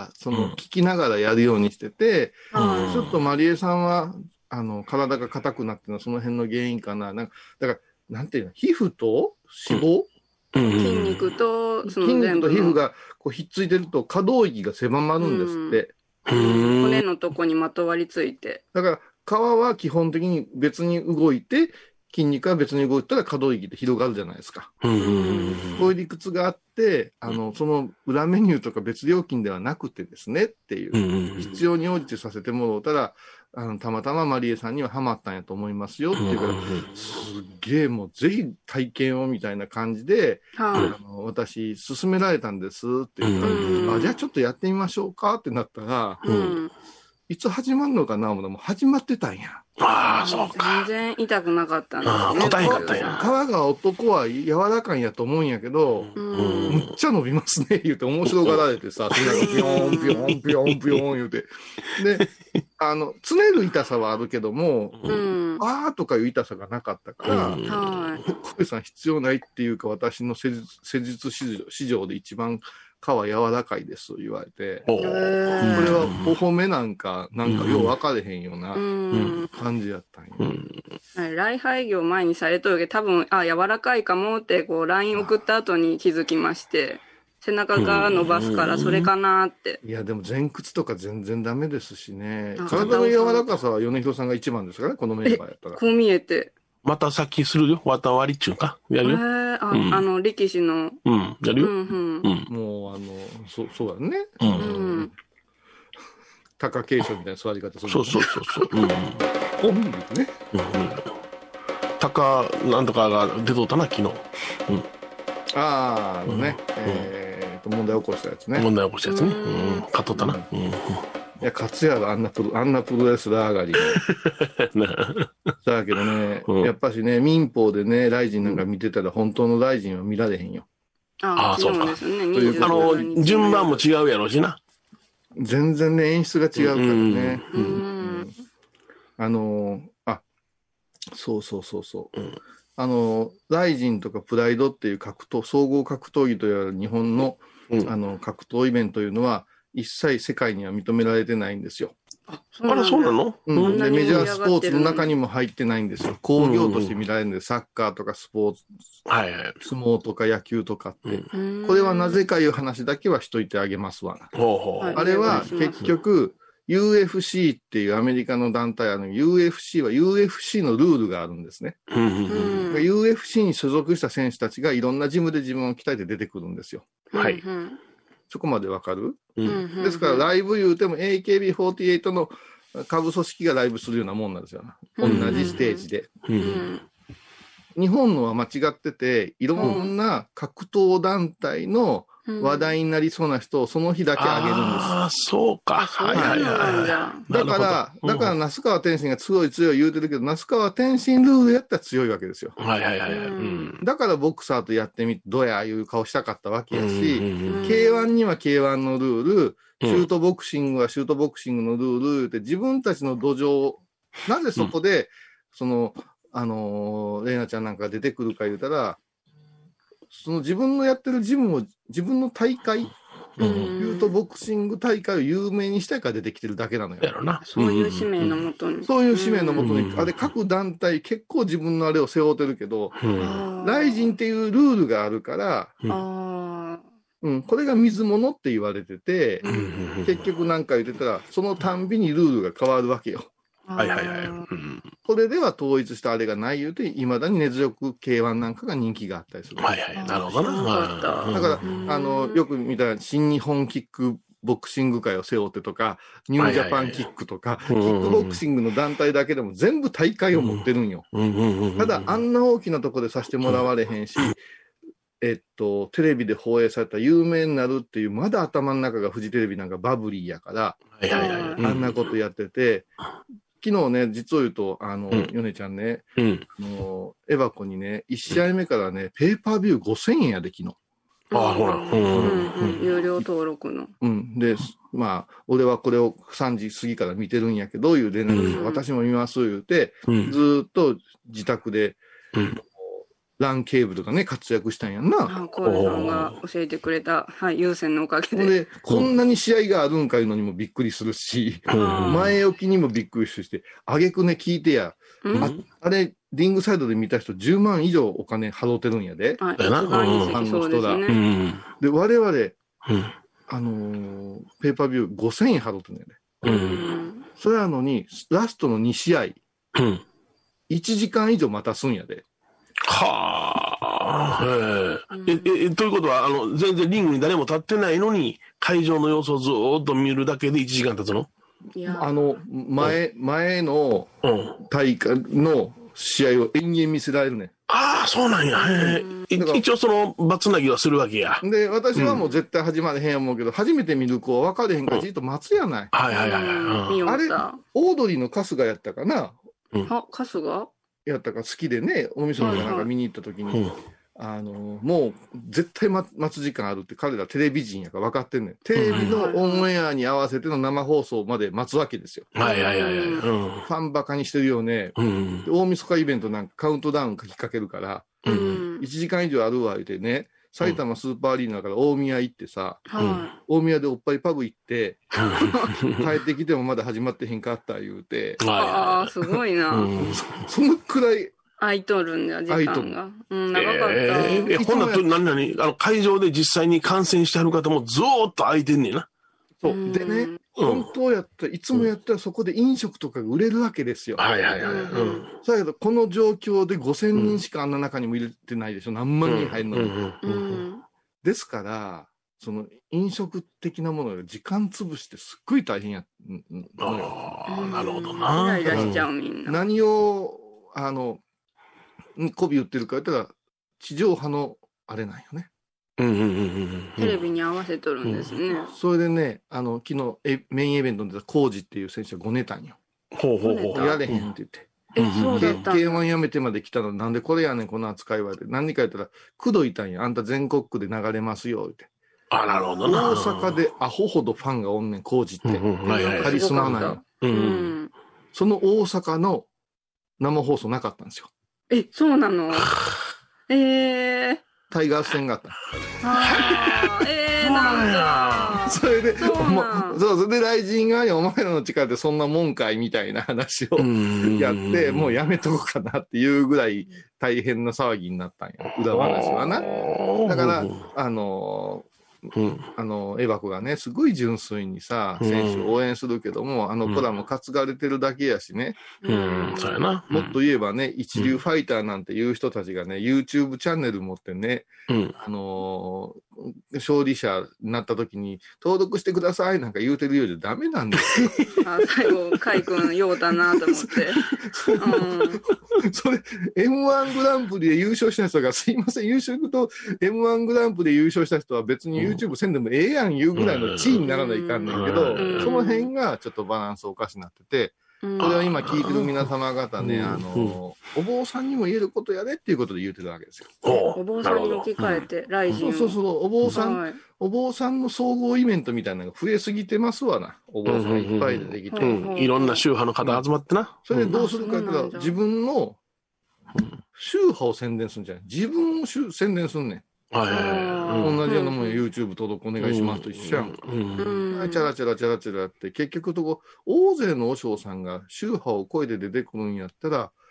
聞きながらやるようにしてて、ちょっとマリエさんは、体が硬くなってるのはその辺の原因かな。だから、なんていうの、皮膚と脂肪、 筋肉と皮膚がこうひっついてると可動域が狭まるんですって。 骨のとこにまとわりついて。 だから、皮は基本的に別に動いて、筋肉は別に動いたら可動域で広がるじゃないですか。こういう理屈があって、その裏メニューとか別料金ではなくてですねっていう、必要に応じてさせてもらったら、たまたまマリエさんにはハマったんやと思いますよっていうから、すっげえもうぜひ体験をみたいな感じで、私勧められたんですって言ったら、じゃあちょっとやってみましょうかってなったら、いつ始まるのかなもう始まってたんや。 そうか。全然痛くなかったんですね。 硬いかったんや。 皮が男は柔らかいんやと思うんやけど、むっちゃ伸びますね、言うて面白がられてさ、ピヨンピヨンピヨンピヨン言うて。で、つねる痛さはあるけども、あーとかいう痛さがなかったから、小さん必要ないっていうか、私の施術市場で一番皮柔らかいです言われて、これはお褒めなんかよう分かれへんような感じやったんや。来廃業前にされとるけど、多分、柔らかいかもって、こう、LINE 送った後に気づきまして、背中から伸ばすからそれかなって。 いや、でも前屈とか全然ダメですしね。体の柔らかさは米広さんが一番ですからね、このメンバーやったら。 こう見えて。 またさっきするよ。割っちゅうか。やるよ。 力士の。 やるよ。 もう、そうだね。貴景勝みたいな座り方する。 そう。 おんですね。 貴なんとかが出とったな、昨日。 問題起こしたやつね。 問題起こしたやつね。勝っとったな。 いや、勝つやろ、あんなプロレスラー上がり。だけどね、やっぱしね、民放でね、ライジンなんか見てたら本当のライジンは見られへんよ。 そうか。 順番も違うやろうしな。 全然ね、演出が違うからね。そう。ライジンとかプライドっていう総合格闘技という日本の、格闘イベントというのは、一切世界には認められてないんですよ。 そうなの？ でメジャースポーツの中にも入ってないんですよ。工業として見られるんで、サッカーとかスポーツ、相撲とか野球とかって。これはなぜかいう話だけはしといてあげますわな。あれは結局、UFC っていうアメリカの団体UFC は UFC のルールがあるんですね。UFC に所属した選手たちがいろんなジムで自分を鍛えて出てくるんですよ。そこまでわかる？ですからライブ言うても AKB48 の下部組織がライブするようなもんなんですよ。同じステージで。日本のは間違ってて、いろんな格闘団体の話題になりそうな人をその日だけあげるんです。 そうか。 だから、那須川天心が強い言うてるけど、那須川天心ルールやったら強いわけですよ。だからボクサーとやってみて、どうやいう顔したかったわけやし、K1 には K1 のルール、シュートボクシングはシュートボクシングのルール言うて、自分たちの土壌、なぜそこで、レイナちゃんなんかが出てくるか言うたら、その自分のやってるジムを、自分の大会、シュートボクシング大会を有名にしたいから出てきてるだけなのよ。 そういう使命のもとに。 そういう使命のもとに。各団体結構自分のあれを背負ってるけど、ライジンっていうルールがあるから、これが水物って言われてて、結局なんか言ってたら、そのたんびにルールが変わるわけよ。 はいはいはい。 これでは統一したあれがない言うて、いまだに根強く K1 なんかが人気があったりする。 はいはい。なるほどな。 だから、よく見た新日本キックボクシング界を背負ってとか、ニュージャパンキックとか、キックボクシングの団体だけでも全部大会を持ってるんよ。ただ、あんな大きなところでさせてもらわれへんし、テレビで放映された有名になるっていう、まだ頭の中がフジテレビなんかバブリーやから、あんなことやってて、昨日ね、実を言うと、ヨネちゃんね、エバコにね、1試合目からね、ペーパービュー5000円やで、昨日。 ああ、ほら。 有料登録の。 で、まあ、俺はこれを3時過ぎから見てるんやけど、いう連絡で、私も見ます言うて、ずーっと自宅で、LAN ケーブルがね、活躍したんやんな。 コールさんが教えてくれた、有線のおかげで。 こんなに試合があるんかいうのにもびっくりするし、前置きにもびっくりして、あげくね、聞いてや。あれ、リングサイドで見た人10万以上お金払うてるんやで。 ファンの人だ。 で、我々、ペーパービュー5000円払うてるんやで。それなのに、ラストの2試合、1時間以上待たすんやで。 はあ。ということは、全然リングに誰も立ってないのに、会場の様子をずーっと見るだけで1時間経つの？ 前の大会の試合を延々見せられるね。 ああ、そうなんや。一応その、バツナギはするわけや。 で、私はもう絶対始まれへんや思うけど、初めて見る子は分かれへんからじっと待つやない。 はいはいはい。 あれ、オードリーの春日やったかな？ 春日やったか好きでね、大晦日なんか見に行った時に、もう絶対待つ時間あるって彼らテレビ人やから分かってんねん。テレビのオンエアに合わせての生放送まで待つわけですよ。ファンバカにしてるよね。大晦日イベントなんかカウントダウン書きかけるから、1時間以上あるわ、言うてね。埼玉スーパーアリーナから大宮行ってさ、大宮でおっぱいパブ行って、帰ってきてもまだ始まってへんかった言うて。 ああ、すごいな。 そのくらい。 空いとるんだ、時間が。長かった。 ほんなら会場で実際に観戦してはる方もずーっと空いてんねんな。 そう。でね、本当やったら、いつもやったらそこで飲食とかが売れるわけですよ。 はいはいはい。 だけど、この状況で5000人しかあんな中にも入れてないでしょ。何万人入るのに。ですから、その飲食的なものが時間潰してすっごい大変やのよ。 なるほどな。 イライラしちゃうみんな。 何を、媚び売ってるか言ったら、地上波のあれなんよね。 テレビに合わせとるんですね。 それでね、昨日メインイベントに出たコージっていう選手がごねたんよ。やれへんって言って。 そうだった。 K1 やめてまで来たのなんでこれやねんこの扱いはって何か言ったら口説いたんや。あんた全国区で流れますよって。 なるほどな。 大阪でアホほどファンがおんねんコージって。カリスマなんよ。その大阪の生放送なかったんですよ。 そうなの？ タイガース戦があった。 なんだ。 それで、それでライジンがお前らの力でそんなもんかいみたいな話をやって、もうやめとこうかなっていうぐらい大変な騒ぎになったんよ。裏話はな。だから、エバコがね、すごい純粋にさ、選手を応援するけども、子らも担がれてるだけやしね。 そうやな。 もっと言えばね、一流ファイターなんていう人たちがね、YouTube チャンネル持ってね、勝利者になった時に、登録してくださいなんか言うてるようじゃダメなんですよ。 最後、カイ君ようだなと思って。 それ、M1 グランプリで優勝した人が、すいません、優勝と M1 グランプリで優勝した人は別にYouTube せんでもええやん言うぐらいの地位にならないかんねんけど、その辺がちょっとバランスおかしになってて、これは今聞いてる皆様方ね、お坊さんにも言えることやでっていうことで言うてるわけですよ。 お坊さんに置き換えて、ライジンを。 そう、お坊さんの総合イベントみたいなのが増えすぎてますわな。お坊さんいっぱい出てきて。 いろんな宗派の方集まってな。 それでどうするかっていうと、自分の宗派を宣伝するんじゃない。自分を宣伝すんねん。同じようなもんや YouTube 登録お願いしますと一緒やんか。チャラチャラって結局大勢の和尚さんが宗派を超えて出てくるんやったら、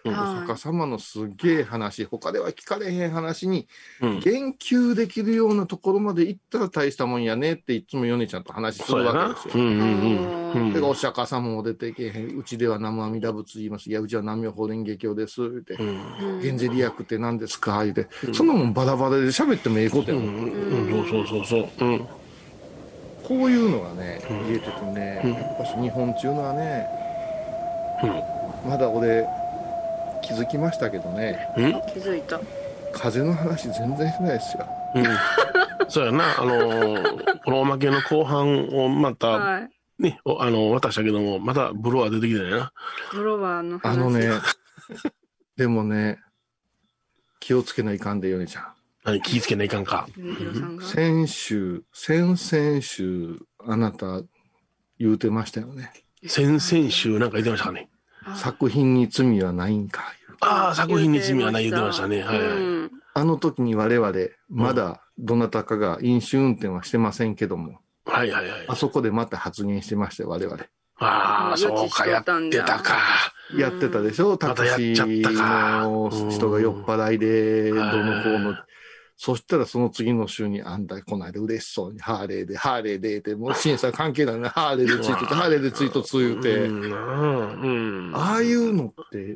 お釈迦様のすげえ話、他では聞かれへん話にうん。 言及できるようなところまで行ったら大したもんやねっていつもヨネちゃんと話すそうやなるわけ。ですよ。 うんうんうん。 でお釈迦様も出てけへん。うちでは南無阿弥陀仏言います。いや、うちは南無法蓮華経です。言うて。減税利益って何ですか言うて。そんなもんバラバラで喋ってもええことやもん。 そうそうそうそう。うん。 こういうのがね、言えててね、やっぱし日本っていうのはね、まだ俺、気づきましたけどね、 気づいた。 風の話全然しないですよ。 そうやな、このおまけの後半をまた、 はい。 ね、渡したけども、またブロワー出てきたよな。 ブロワーの話。 でもね、気をつけないかんで、ヨネちゃん。 気ぃつけないかんか。 ヒロさんが。 先々週、あなた言うてましたよね。 先々週なんか言ってましたかね。 作品に罪はないんか。 ああ、作品に罪はない言ってましたね。はいはい。 あの時に我々、まだどなたかが飲酒運転はしてませんけども、 はいはいはい。 あそこでまた発言してましたよ、我々。 ああ、そうか、やってたか。 やってたでしょ、タクシーの人が酔っ払いで、どのこうの。そしたらその次の週に、あんたこないで嬉しそうに、ハーレーでって、もう審査関係ないね、ハーレーでツイートって、ハーレーでツイートつ言うて、ああいうのって、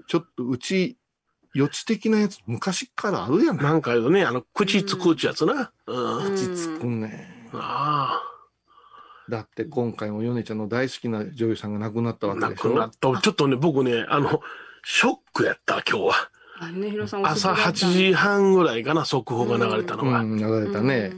ちょっと予知的なやつ、昔からあるやない。 なんかね、口つくやつな。 口つくね。 ああ。 だって今回もヨネちゃんの大好きな女優さんが亡くなったわけでしょ。 亡くなった。ちょっとね、僕ね、ショックやった、今日は。朝8時半ぐらいかな、速報が流れたのが。 流れたね。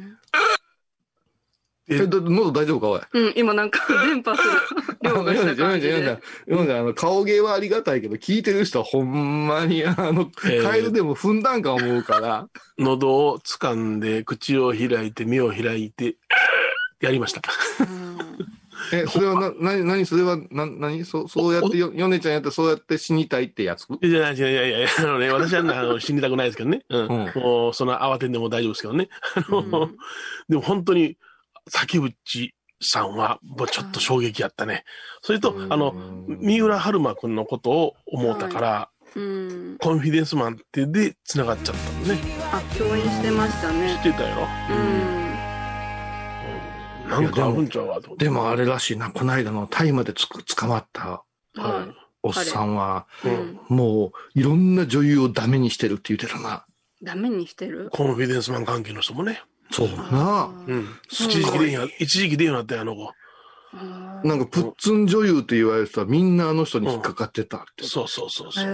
喉大丈夫か、おい。 今なんか電波する。量がした感じで。 顔芸はありがたいけど、聞いてる人はほんまに、カエルでも踏んだんか思うから。 喉を掴んで、口を開いて、目を開いて、やりました。 それはそれはそうやって、ヨネちゃんやってそうやって死にたいってやつ？ いや、私は死にたくないですけどね。もう、そんな慌てんでも大丈夫ですけどね。でも本当に、崎内さんは、もうちょっと衝撃やったね。それと、三浦春馬くんのことを思ったから、コンフィデンスマンってで繋がっちゃったのね。 共演してましたね。 してたよ。なんかあるんちゃうわと。 でもあれらしいな、この間の大麻で捕まったおっさんは、もういろんな女優をダメにしてるって言ってたな。 ダメにしてる？ コンフィデンスマン関係の人もね。 そうな。 一時期でようなったよ、あの子。 なんかプッツン女優って言われてたらみんなあの人に引っかかってたって。 そう。 す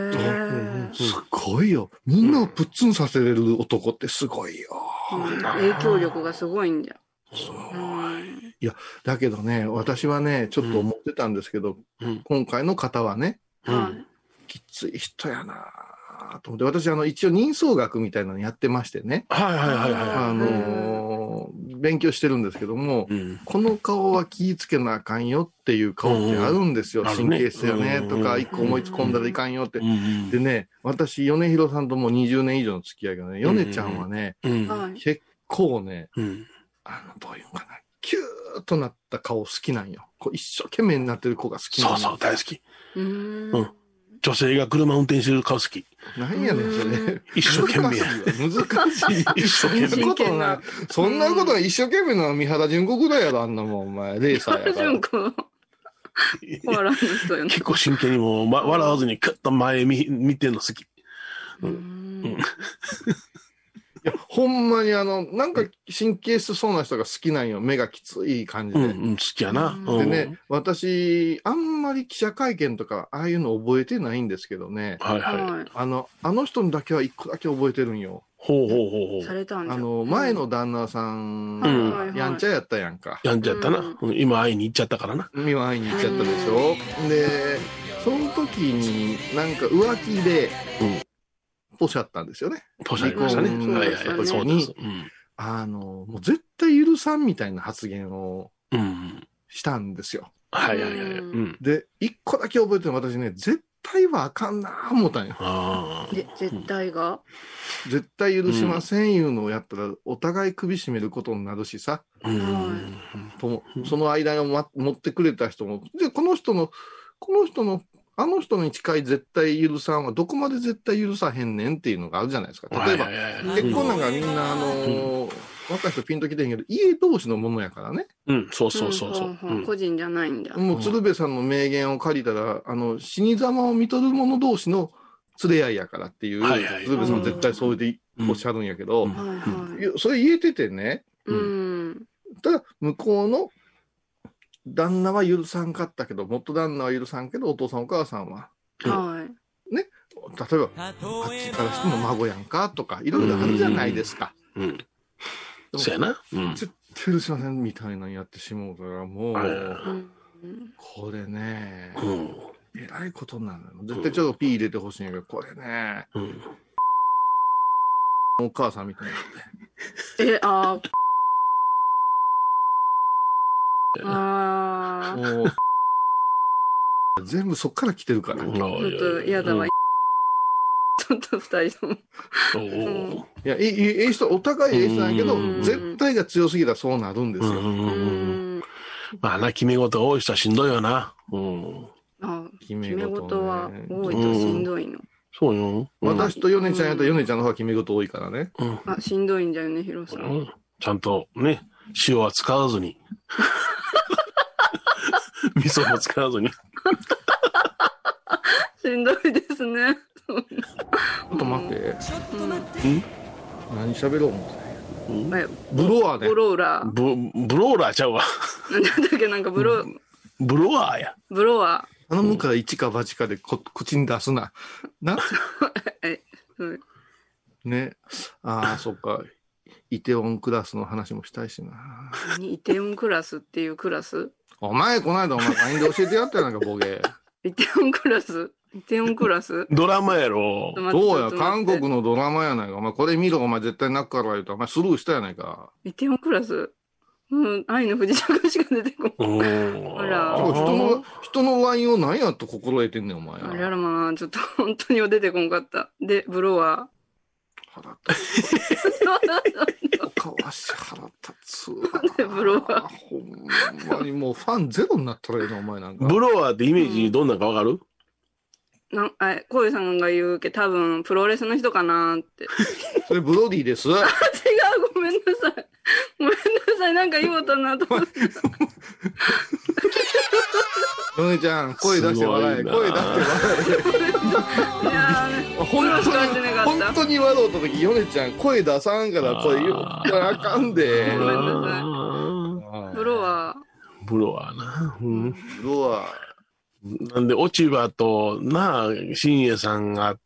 ごいよ。みんなをプッツンさせれる男ってすごいよ。 影響力がすごいんじゃ。 いや、だけどね、私はね、ちょっと思ってたんですけど、今回の方はね、きつい人やなと思って、私一応人相学みたいなのやってましてね。勉強してるんですけども、この顔は気ぃつけなあかんよっていう顔ってあるんですよ。神経質やねとか、一個思いつ込んだらいかんよって。でね、私、米広さんともう20年以上の付き合いがね、米ちゃんはね、結構ね、どういうのかな、キューッとなった顔好きなんよ。こう一生懸命になってる子が好きなんよ。 そう、大好き。女性が車運転してる顔好き。 何やねん、それ。 一生懸命。 難しい。一生懸命。そんなことは一生懸命な三原純子ぐらいやろ、あんなもん、お前。レーサーやから。 笑う人よね。 結構真剣にもう、笑わずにクッと前見てんの好き。 いや、ほんまになんか神経質そうな人が好きなんよ。目がきつい感じで。 好きやな。 でね、私、あんまり記者会見とか、ああいうの覚えてないんですけどね。あの人だけは一個だけ覚えてるんよ。 されたんじゃ。 前の旦那さん、やんちゃやったやんか。 やんちゃやったな。今会いに行っちゃったからな。 今会いに行っちゃったでしょ。で、その時になんか浮気で、ポシャったんですよね。 ポシャりましたね。そうです。 もう絶対許さんみたいな発言をしたんですよ。で、一個だけ覚えてるのは私ね、絶対はあかんなぁ思ったんよ。 絶対が絶対許しませんいうのをやったら、お互い首絞めることになるしさ。その間を持ってくれた人も、で、この人のあの人に近い絶対許さんはどこまで絶対許さへんねんっていうのがあるじゃないですか。例えば、結婚なんかみんな若い人ピンときてへんけど、家同士のものやからね。 うん、そうそうそうそう。 個人じゃないんだ。 もう鶴瓶さんの名言を借りたら、死に様を見とる者同士の連れ合いやからっていう、鶴瓶さん絶対そうでおっしゃるんやけど、それ言えててね、ただ向こうの旦那は許さんかったけど、元旦那は許さんけど、お父さんお母さんは、ね、例えば、あっちからしても孫やんかとか、いろいろあるじゃないですか。 そうやな。 絶対許しませんみたいなのやってしまうから、もう、これね、えらいことになるの。絶対ちょっとピー入れてほしいんやけど、これね、お母さんみたいになって。もう全部そっから来てるから。 ちょっと嫌だわ。ちょっと二人とも。 いや、ええ人、お互いええ人なんやけど、絶対が強すぎたらそうなるんですよ。 まあな、決め事多い人はしんどいよな。 決め事は多いとしんどいの。 そうよ。 私とヨネちゃんやったらヨネちゃんの方が決め事多いからね。 しんどいんじゃよね、ヒロさん。 ちゃんとね、塩は使わずに。味噌も使わずに。 しんどいですね。 ちょっと待って。何喋ろう思って。ブロワーね。 ブローラー。 ブローラーちゃうわ。 なんだっけ、なんかブロワーや。 ブロワー。頼むから一か八かで口に出すな。ね。そっか。イテオンクラスの話もしたいしな。 イテオンクラスっていうクラス？ お前、この間LINE で教えてやったやなんか、ボケ。 イテオンクラス？イテオンクラス？ ドラマやろ。 そうや、韓国のドラマやないか。お前、これ見ろ、お前絶対泣くから言うと、お前スルーしたやないか。 イテオンクラス？愛の不時着しか出てこん。あら。 人の LINE を何やと心得てんねん、お前。 あらまあ、ちょっと本当に出てこんかった。で、ブロワー。 腹立つ。おかわし腹立つ。 ブロワー。 ほんまにもうファンゼロになったらええの、お前なんか。 ブロワーってイメージどんなんかわかる？ コウさんが言うけど、多分プロレスの人かなって。 それブロディです。違う、 ごめんなさい。ごめんなさい、なんか言おうたなと思って。 ヨネちゃん、声出して笑え。声出して笑え。いや本当に笑うた時、ヨネちゃん、声出さんから声言ったらあかんで。 ごめんなさい。ブロワーな。 ブロワー。 なんで、落ち葉と、新栄さんがあって、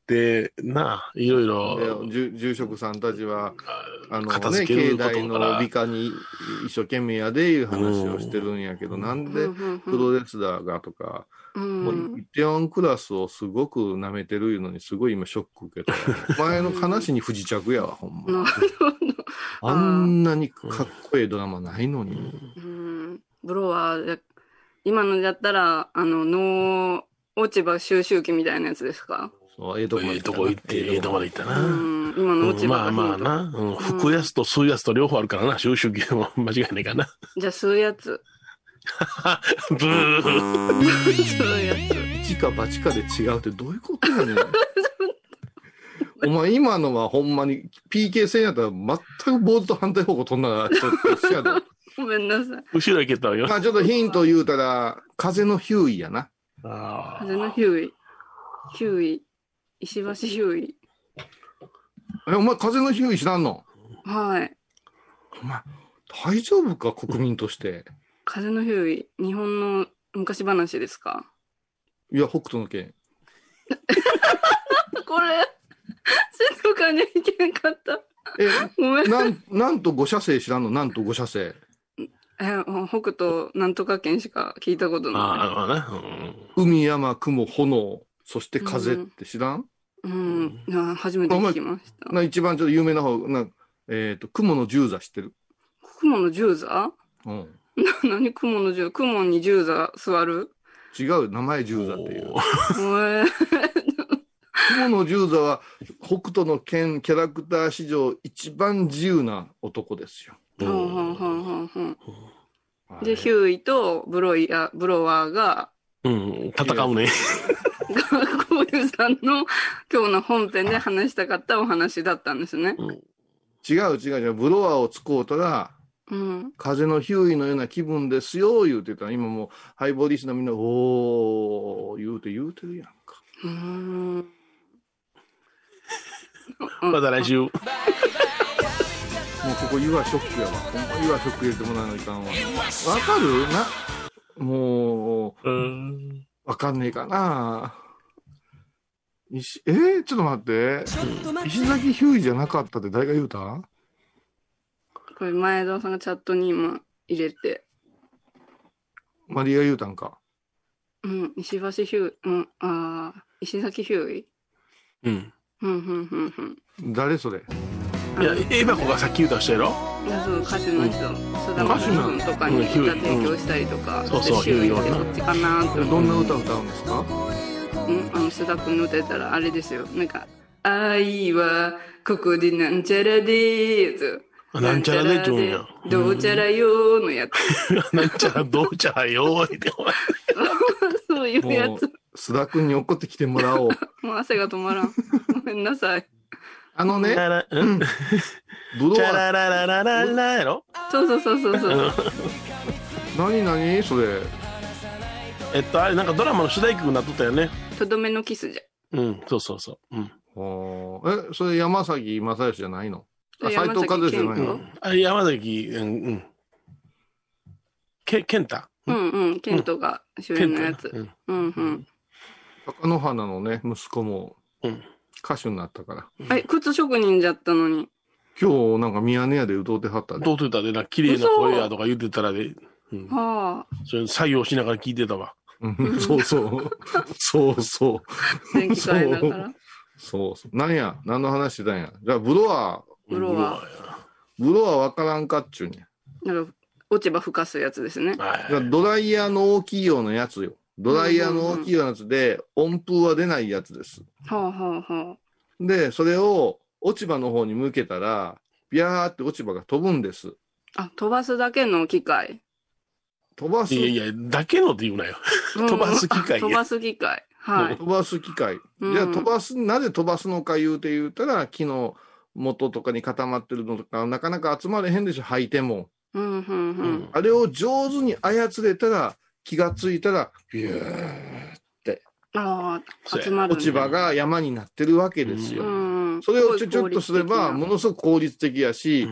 いろいろ。 住職さんたちは、境内の美化に一生懸命やでいう話をしてるんやけど、なんでプロレスラーがとか、もうイテオンクラスをすごく舐めてるのにすごい今ショック受けた。前の話に不時着やわ、ほんま。あんなにかっこいいドラマないのに。 ブロワー、今のだったら、脳落ち葉収集機みたいなやつですか？ そう、ええとこ行って、ええとこまで行ったな。 今の落ち葉がまあな。吹くやつと吸うやつと両方あるからな、収集機でも間違いないかな。 じゃあ吸うやつ。 ブー。 吸うやつ。 一か八かで違うってどういうことやねん。お前今のはほんまに PK 戦やったら全くボールと反対方向飛んだらちょっと一緒やで。 ごめんなさい。 後ろ行けたわよ。 ちょっとヒント言うたら、風のヒューイやな。 風のヒューイ。ヒューイ。石橋ヒューイ。 お前風のヒューイ知らんの？ はい。 お前、大丈夫か国民として。 風のヒューイ。日本の昔話ですか？ いや、北斗の拳。 これ、静かにいけんかった。ごめん。 なんと五車線知らんの？なんと五車線。 北斗なんとか県しか聞いたことない。 海、山、雲、炎、そして風って知らん？ 初めて聞きました。 一番ちょっと有名な方、雲の十座知ってる？ 雲の十座？何雲の十座？雲に十座座る？ 違う、名前十座っていう。雲の十座は北斗の拳キャラクター史上一番自由な男ですよ。 で、ヒューイとブロワーが、 戦うね。 こういうさんの今日の本編で話したかったお話だったんですね。 違う。ブロワーを使うたら、風のヒューイのような気分ですよ、言うてたら、今もうハイボーリスのみんな、おー、言うてるやんか。 また来週。もうここユアショックやわ。ほんまユアショック入れてもらわないかんわ。わかるな。もう、わかんねえかな。ちょっと待って。石崎ヒューイじゃなかったって誰が言うた？ これ前澤さんがチャットに今入れて。 マリが言うたんか。 石橋ヒューイ、石崎ヒューイ。 誰それ？ いや、エバコがさっき言うた人やろ？ いや、そう、歌手の人。須田君とかに歌提供したりとか。 そうそう、 ヒューイってこっちかなって。 どんな歌歌うんですか？ 須田君の歌やったらあれですよ。なんか、愛はここでなんちゃらでーと。 なんちゃらでちゅうんや。 どうちゃらよーのやつ。 なんちゃらどうちゃらよーって。 そういうやつ。 須田君に怒ってきてもらおう。 もう汗が止まらん。ごめんなさい。 ブロチャララララララやろ？ そう。 何それ？ あれなんかドラマの主題曲になっとったよね。 とどめのキスじゃ。 そう。 それ山崎正義じゃないの？斉藤和義じゃないの？ 山崎、健太？ 健人が主演のやつ。 貴乃花のね、息子も歌手になったから。 靴職人じゃったのに。 今日なんかミヤネ屋で歌うてはったで。 歌うてたでな、綺麗な声やとか言ってたらで。それ作業しながら聞いてたわ。 そう。 電気変えながら。 何の話してたんや。じゃあ、ブロワーわからんかっちゅうね。 なんか、落ち葉吹かすやつですね。 ドライヤーの大きいようなやつよ。ドライヤーの大きいようなやつで、温風は出ないやつです。で、それを落ち葉の方に向けたら、ビャーって落ち葉が飛ぶんです。 飛ばすだけの機械。 いや、だけのって言うなよ。飛ばす機械。 飛ばす機械。はい。 飛ばす機械。じゃあなぜ飛ばすのか言うたら、木の元とかに固まってるのとか、なかなか集まれへんでしょ、履いても。あれを上手に操れたら、気がついたら、ビューって。 集まる。 落ち葉が山になってるわけですよ。それをちょっとすれば、ものすごく効率的やし、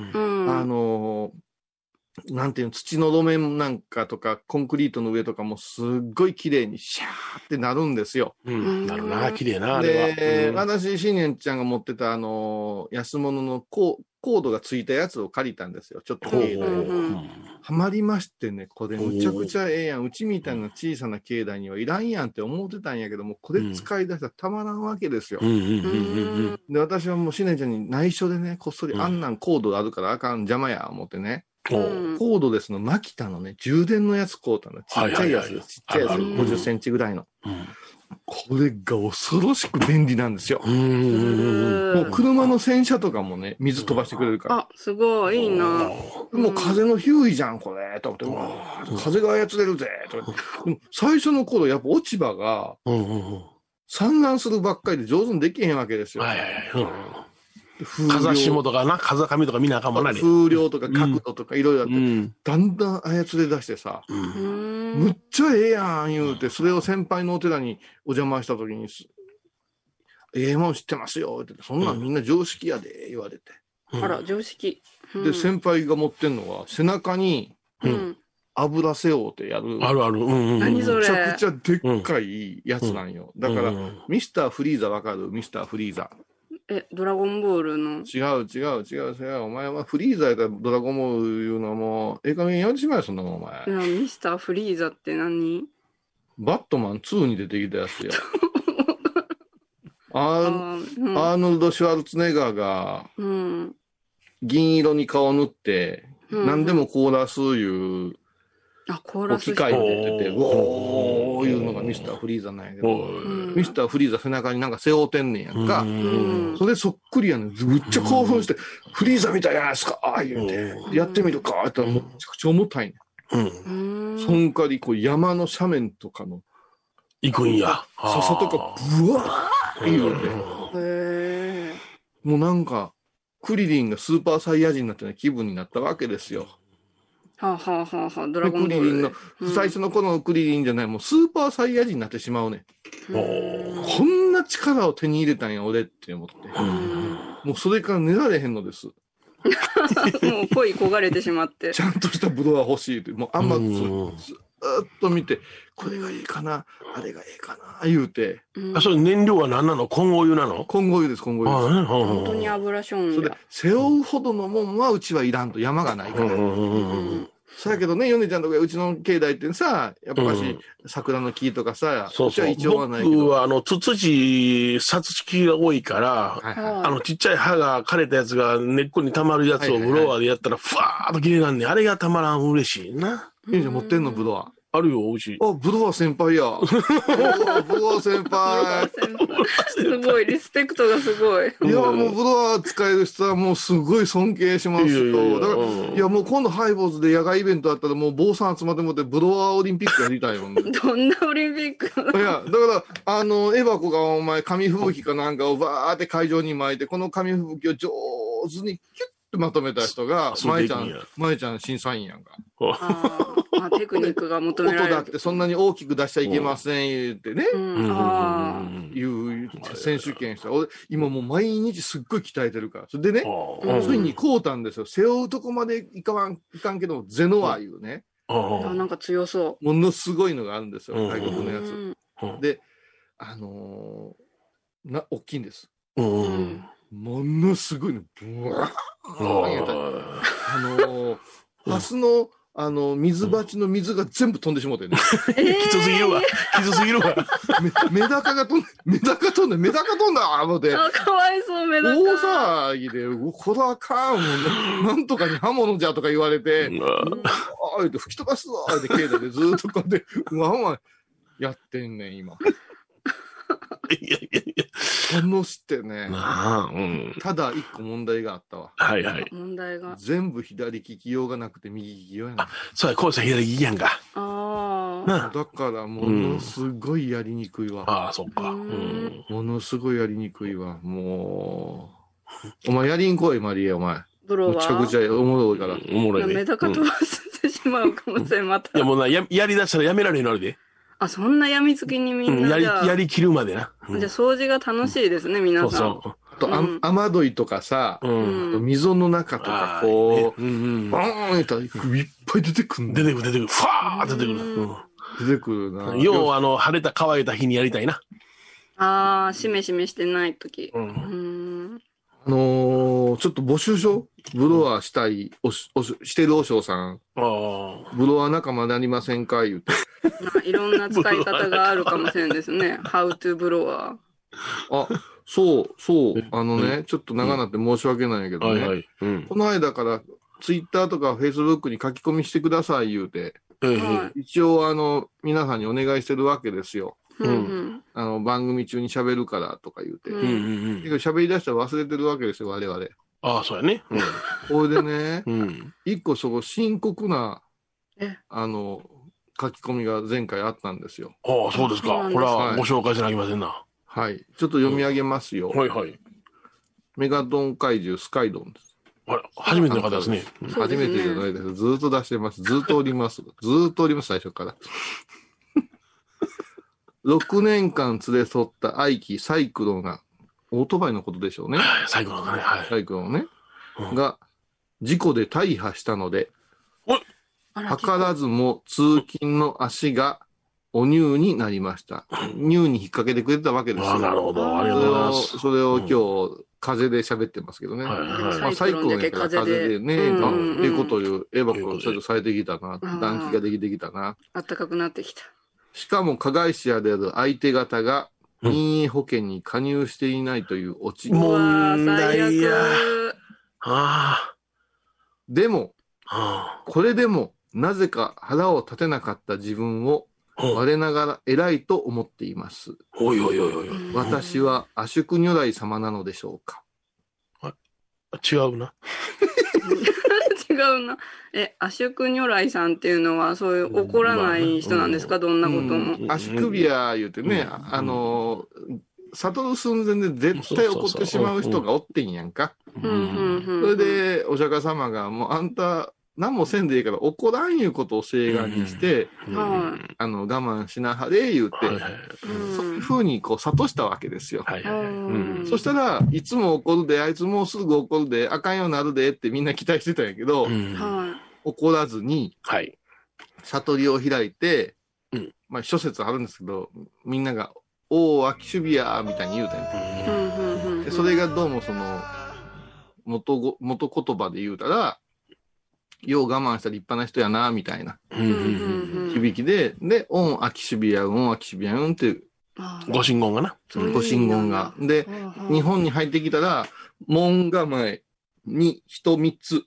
なんていうの、土の路面なんかとか、コンクリートの上とかもすっごい綺麗にシャーってなるんですよ。 なるな、綺麗な、あれは。 で、私、しんねんちゃんが持ってた、安物のコードがついたやつを借りたんですよ。ちょっと境内はまりましてね、これむちゃくちゃええやん。うちみたいな小さな境内にはいらんやんって思ってたんやけども、これ使い出したらたまらんわけですよ。で、私はもうしんねんちゃんに内緒でね、こっそりあんなんコードあるからあかん邪魔や、思ってね。コードですの、マキタのね、充電のやつ買うたの。ちっちゃいやつです。ちっちゃいやつ。50センチぐらいの。これが恐ろしく便利なんですよ。もう車の洗車とかもね、水飛ばしてくれるから。 すごい、いいな。 もう風のヒューイじゃん、これ。と思って、風が操れるぜ。最初の頃、やっぱ落ち葉が散乱するばっかりで上手にできへんわけですよ。 風下とかな、風上とか見なあかんもんな。 風量とか角度とかいろいろあって、だんだん操れ出してさ、むっちゃええやん言うて、それを先輩のお寺にお邪魔した時に、ええもん知ってますよって、そんなんみんな常識やで言われて。 あら、常識。 で、先輩が持ってんのは、背中に油背負うてやる。 ある。 何それ。 めちゃくちゃでっかいやつなんよ。だから、ミスターフリーザわかる？ミスターフリーザ。 ドラゴンボールの。 違う。お前はフリーザやったらドラゴンボールいうのはもう、ええ加減やめてしまえよ、そんなもん、お前。 ミスターフリーザって何？ バットマン2に出てきたやつや。アーノルド・シュワルツェネッガーが、銀色に顔塗って、何でもコーラスいう、機械を出てて、おーいうのがミスターフリーザなんやけど、ミスターフリーザ背中になんか背負うてんねんやんか。それそっくりやねん。むっちゃ興奮して、フリーザみたいじゃないですか言うて、やってみるかって言ったらめちゃくちゃ重たいねん。そんかりこう山の斜面とかの行くんや。 外かブワー言うて。 へもうなんか、クリリンがスーパーサイヤ人になったような気分になったわけですよ。 はあはあはあはあ、ドラでゴンボールで。 クリリンの、最初の頃のクリリンじゃない、もうスーパーサイヤ人になってしまうね。こんな力を手に入れたんや、俺って思って。もうそれから寝られへんのです。 もう恋焦がれてしまって。 ちゃんとしたブドウが欲しいって、もうあんまずっと見て、これがいいかな、あれがいいかな、言うて。 それ燃料は何なの？混合油なの？ 混合油です、混合油です。 本当に油しょんそれで、背負うほどのもんはうちはいらんと、山がないから。そうやけどね、ヨネちゃんとかうちの境内ってさ、やっぱし、桜の木とかさ、 そうそう。 うちはイチョウはないけど。 僕はツツジ、サツキが多いから、ちっちゃい葉が枯れたやつが根っこに溜まるやつをブロワーでやったら、ふわーっと綺麗なんで、あれがたまらん嬉しいな。 ヨネちゃん持ってんの、ブドウ。 あるよ、うち。 あ、ブドウ先輩や。ブドウ先輩。 すごい、リスペクトがすごい。 いや、もうブドウ使える人はもうすごい尊敬しますよ。だから、いや、もう今度ハイボーズで野外イベントあったらもう坊さん集まってもってブドウオリンピックやりたいもんね。 どんなオリンピック？ いや、だから、エバコがお前、紙吹雪かなんかをバーって会場に巻いて、この紙吹雪を上手にキュッとまとめた人が、舞ちゃん審査員やんか。 テクニックが求められる。 音だってそんなに大きく出しちゃいけません言ってね。いう選手権した。俺、今もう毎日すっごい鍛えてるから。それでね、ついにこうたんですよ。背負うとこまでいかんけど、ゼノアいうね。 なんか強そう。 ものすごいのがあるんですよ、外国のやつ。で、大きいんです。ものすごいの、ブワーハスの、水鉢の水が全部飛んでしもうてね。 きつすぎるわ。きつすぎるわ。 メダカ飛んだ思って。 かわいそう、メダカ。 大騒ぎで、これあかん、なんとかに刃物じゃとか言われて、吹き飛ばすぞって境内でずっとこうやって、やってんねん、今。 いやいやいや。 楽しってね。ただ一個問題があったわ。 はいはい。 問題が。 全部左利き用がなくて右利き用やな。 そうや、こうさん左利きやんか。 だからものすごいやりにくいわ。 そっか。 ものすごいやりにくいわ。もう。お前やりんこい、マリエ、お前。 ブロワー。 むちゃくちゃおもろいから。 おもろいね。 メダカ飛ばしてしまうかもしれん、また。 いやもうな、やりだしたらやめられへんのあるで。 そんなやみつきにみんなやりきるまでな。 じゃあ掃除が楽しいですね、皆さん。 そう。 あと、雨どいとかさ、溝の中とか、こう、バーンといっぱい出てくる。 出てくる。ファー出てくる。 出てくるな。 要は晴れた乾いた日にやりたいな。 しめしめしてないとき。 ちょっと募集しよう。ブロワーしたい、してるおしょうさん。ブロワー仲間なりませんか言うて。 いろんな使い方があるかもしれんですね。How to ブロワー。そう。ちょっと長なって申し訳ないけどね。この間からツイッターとかフェイスブックに書き込みしてください言うて。一応皆さんにお願いしてるわけですよ。番組中に喋るからとか言うて。喋り出したら忘れてるわけですよ、我々。 そうやね。 これでね、一個深刻な、書き込みが前回あったんですよ。 そうですか。これはご紹介しなきゃいけませんな。 はい。ちょっと読み上げますよ。 はいはい。 メガドン怪獣スカイドンです。 初めての方ですね。 初めてじゃないです。ずっと出してます。ずっとおります、最初から。6年間連れ添った愛機サイクロンが、オートバイのことでしょうね。 サイクロンがね。 サイクロンね。が、事故で大破したので、図らずも通勤の足がお乳になりました。乳に引っ掛けてくれたわけですよ。 なるほど。ありがとうございます。 それを今日、風で喋ってますけどね。サイクロンやから風でね、っていうことをエバコちょっとされてきたな。暖気ができてきたな。 暖かくなってきた。 しかも加害者である相手方が任意保険に加入していないというオチ。 問題や。 でも、これでもなぜか腹を立てなかった自分を我ながら偉いと思っています。私はアシュク如来様なのでしょうか。 違うな。 違うな。アシュク如来さんっていうのは、そういう怒らない人なんですか、どんなことも。 足首や言うてね、悟る寸前で絶対怒ってしまう人がおってんやんか。それで、お釈迦様が、もうあんた、何もせんでいいから怒らんいうことを請願にして、我慢しなはれ言うて、そういうふうにこう諭したわけですよ。そしたらいつも怒るで、あいつもうすぐ怒るで、あかんようになるでってみんな期待してたんやけど、怒らずに、悟りを開いて、まあ諸説あるんですけど、みんなが、おー、秋守備やみたいに言うたんや。それがどうもその、元言葉で言うたら、よう我慢した立派な人やな、みたいな響きで、で、オン、アキシビアウン、オン、アキシビアウンっていう。 ご神言がな。 ご神言が。で、日本に入ってきたら、門構えに人3つ。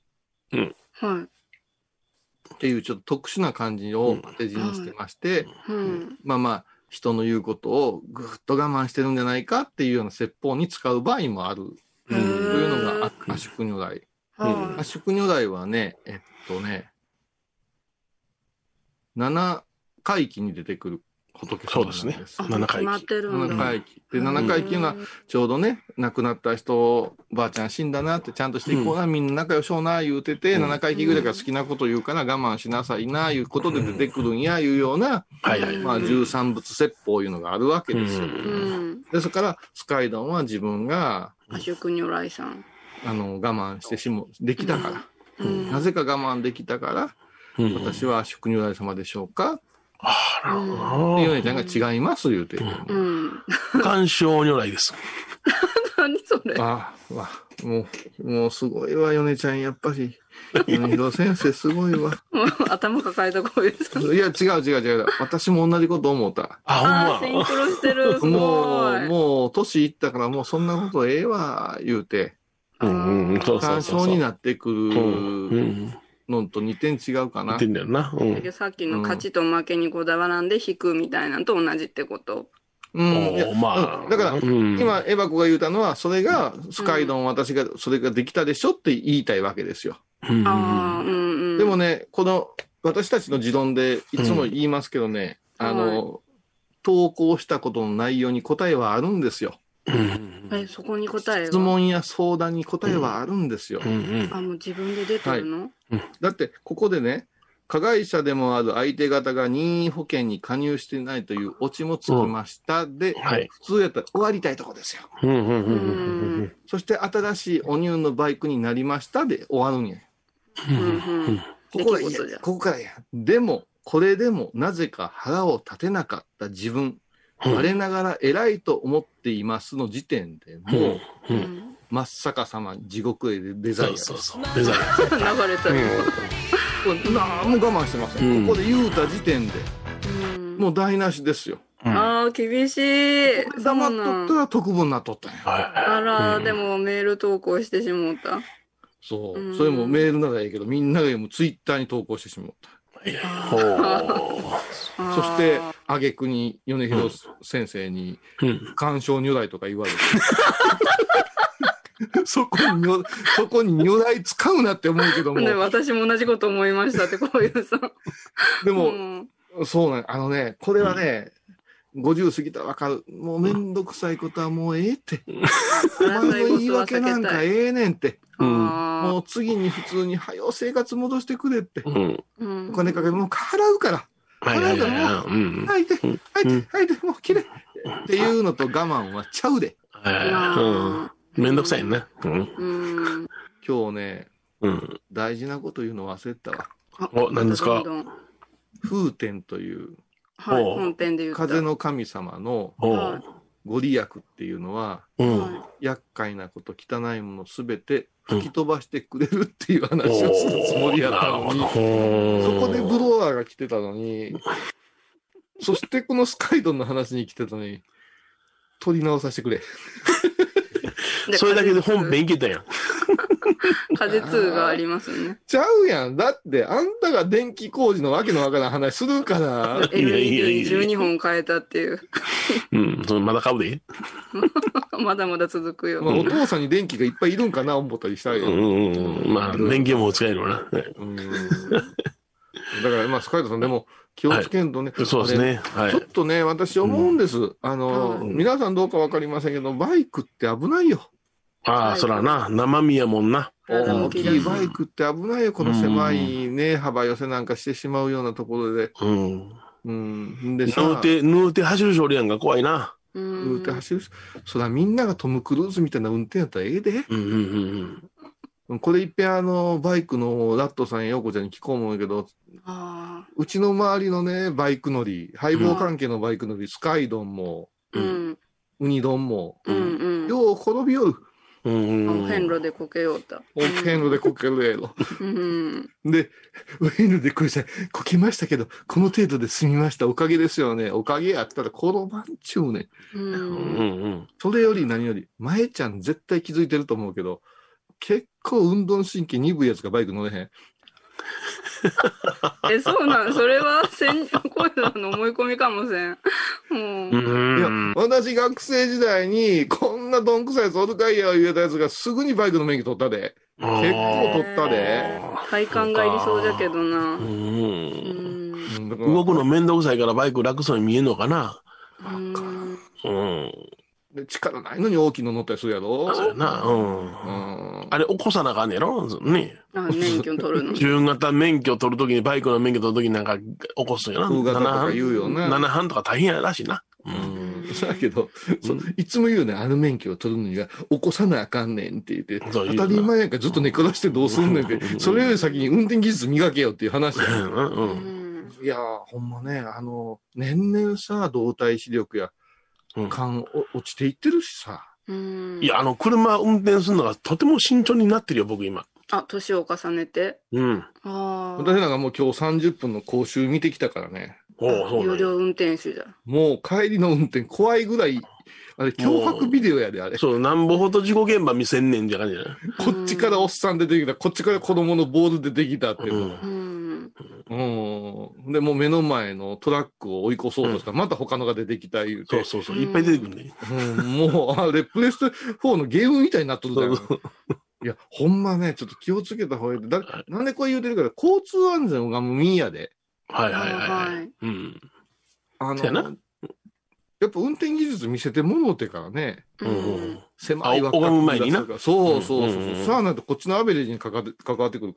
っていうちょっと特殊な感じを当て字にしてまして、まあまあ、人の言うことをぐっと我慢してるんじゃないかっていうような説法に使う場合もある。というのがアシュク如来。アシュク如来はね、7回忌に出てくる仏様なんです。 そうですね。7回忌。 7回忌。で、7回忌はちょうどね、亡くなった人、ばあちゃん死んだなってちゃんとしていこうな、みんな仲良しょうな、言うてて、7回忌ぐらいから好きなこと言うから我慢しなさいな、いうことで出てくるんや、いうような、まあ、13仏説法いうのがあるわけですよ。で、それから、スカイドンは自分が、 アシュク如来さん。 我慢してできたから。なぜか我慢できたから、私はアシュク如来様でしょうかヨネちゃんが違います言うて。 鑑賞如来です。 何それ。 もうすごいわ、ヨネちゃん、やっぱり。米広先生すごいわ。 頭抱えた声です。 いや、違う。私も同じこと思った。 シンクロしてる。 もう、年いったからもうそんなことええわ、言うて。鑑賞になってくるのと2点違うかな。 似てんだよな。 さっきの勝ちと負けにこだわらんで引くみたいなのと同じってこと。 だから、今、エバ子が言うたのは、それが、スカイドン、私が、それができたでしょって言いたいわけですよ。でもね、私たちの持論でいつも言いますけどね、投稿したことの内容に答えはあるんですよ。 そこに答えは質問や相談に答えはあるんですよ。 もう自分で出てるの？ だって、ここでね、加害者でもある相手方が任意保険に加入していないというオチもつきましたで、普通やったら終わりたいとこですよ。そして新しいお乳のバイクになりましたで終わるんや。ここからや。でも、これでもなぜか腹を立てなかった自分、我ながら偉いと思っていますの時点でもう、真っ逆さま地獄へデザイア。 そう。デザイア。流れたよ。 何も我慢してません。ここで言うた時点で、もう台無しですよ。 厳しい。 黙っとったら特分になっとったんや。 あら、でもメール投稿してしもうた。 そう。それもメールならいいけど、みんなが読むツイッターに投稿してしまった。そして、挙句に米広先生に、鑑賞如来とか言われて。そこに如来使うなって思うけども。 私も同じこと思いましたって、こういうさ。 でも、そうね、これはね、50過ぎたらわかる。もうめんどくさいことはもうええって。お前の言い訳なんかええねんって。もう次に普通に早う生活戻してくれって。お金かけてもう払うから。払うからもう、吐いて、もうきれい。っていうのと我慢はちゃうで。 めんどくさいね。 今日ね、大事なこと言うの忘れたわ。 何ですか？ 風天という、 本編で言う風の神様のご利益っていうのは、厄介なこと、汚いものすべて吹き飛ばしてくれるっていう話をするつもりやったのに、そこでブロワーが来てたのに、そしてこのスカイドンの話に来てたのに、取り直させてくれ。 それだけで本編いけたやん。 風通がありますね。 ちゃうやん。だって、あんたが電気工事のわけのわからん話するから。 LED12 本変えたっていう。 うん、それまだ買うで。 まだまだ続くよ。 まあ、お父さんに電気がいっぱいいるんかな、思ったりしたよ。 まあ、電気も使えるわな。 だから、まあ、スカイトさんでも気をつけんとね。 そうですね。 ちょっとね、私思うんです。皆さんどうかわかりませんけど、バイクって危ないよ。 ああ、そらな、生身やもんな。 大きいバイクって危ないよ。この狭いね、幅寄せなんかしてしまうようなところで。でぬうて走る人おるやんが怖いな。 ぬうて走る。そらみんながトム・クルーズみたいな運転やったらええで。これいっぺんバイクのラットさんやヨーコちゃんに聞こう思うけど、うちの周りのね、バイク乗り、ハイボー関係のバイク乗り、スカイドンも、ウニドンも、よう転びよる。 線路でこけようた。 線路でこけるやろ。で、線路でこけましたけど、この程度で済みました。おかげですよね。おかげやったら転ばんちゅうね。それより何より、前ちゃん絶対気づいてると思うけど、結構運動神経鈍いやつがバイク乗れへん。 そうなん、それはこういうの思い込みかもしれん。 いや、私学生時代にこんなどんくさいやつおるかいや言うたやつがすぐにバイクの免許取ったで。結構取ったで。 体感がいりそうだけどな。 動くのめんどくさいからバイク楽そうに見えんのかな。 で力ないのに大きいの乗ったりするやろ。 そうやな。あれ起こさなあかんねやろね。 免許取るの。 中型免許取るときに、バイクの免許取るときになんか起こすんやな。 風型とか言うよね。 7半とか大変やらしいな。 だけど、いつも言うね、あの免許を取るのには起こさなあかんねんって言って、当たり前やんかずっと寝かしてどうすんねんって、それより先に運転技術磨けよっていう話だよ。いやー、ほんまね、年々さ、動体視力や、感落ちていってるしさ。 いや、車運転するのがとても慎重になってるよ、僕今。 年を重ねて。 私なんかもう今日30分の講習見てきたからね。 有料運転手じゃ。 もう帰りの運転怖いぐらい、あれ脅迫ビデオやで、あれ。 そう、なんぼほど事故現場見せんねんじゃ感じじゃない。 こっちからおっさん出てきた、こっちから子供のボール出てきたって。で、もう目の前のトラックを追い越そうとしたら、また他のが出てきた言うて。 そう、いっぱい出てくるね。 もう、あれ、プレステ4のゲームみたいになっとるじゃん。いや、ほんまね、ちょっと気をつけた方がいい。なんでこれ言うてるから、交通安全がみんやで。 やっぱ運転技術見せてもろてからね。狭いわけ。拝む前にな。 そう。さあなんてこっちのアベレージに関わってくるから。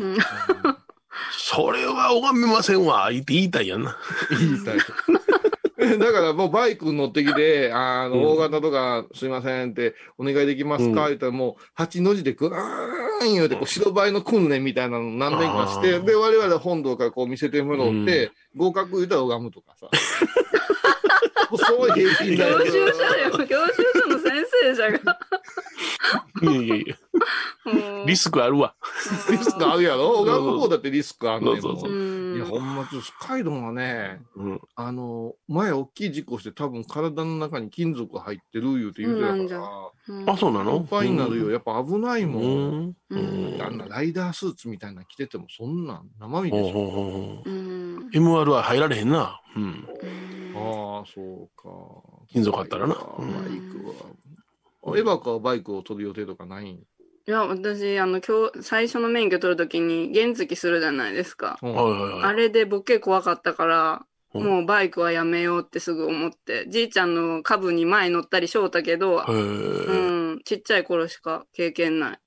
それは拝めませんわ、言いたいやんな。 言いたい。だからもうバイク乗ってきて、大型とかすいませんって、お願いできますか言ったらもう、8の字でグーン言うて、白バイの訓練みたいなの何年かして、で、我々本堂からこう見せてもらって、合格言うたら拝むとかさ。そう平均だよ。 教習所の先生じゃが。 いや。リスクあるわ。 リスクあるやろ拝む方だってリスクあるねん。いや、ほんま、スカイドンはね、前大きい事故して多分体の中に金属入ってる言うて言うてたから。 そうなの？ 心配になるよ。やっぱ危ないもん。あんなライダースーツみたいなの着ててもそんなん生身でしょ。 MR は入られへんな。 そうか。 金属あったらな。 バイクは。エバカはバイクを取る予定とかないん？ いや、私、今日、最初の免許取るときに原付するじゃないですか。あれでボケ怖かったから、もうバイクはやめようってすぐ思って、じいちゃんの株に前乗ったりしょうたけど、ちっちゃい頃しか経験ない。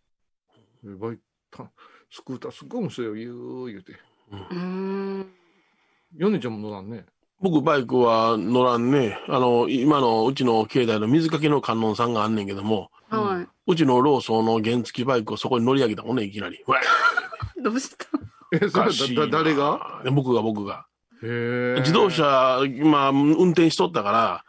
スクーターすごい面白いよ、言うて。ヨネちゃんも乗らんね。 僕、バイクは乗らんね。今のうちの境内の水かけの観音さんがあんねんけども、うちのローソンの原付バイクをそこに乗り上げたもんね、いきなり。 どうした？ 誰が？ 僕が。自動車、今、運転しとったから、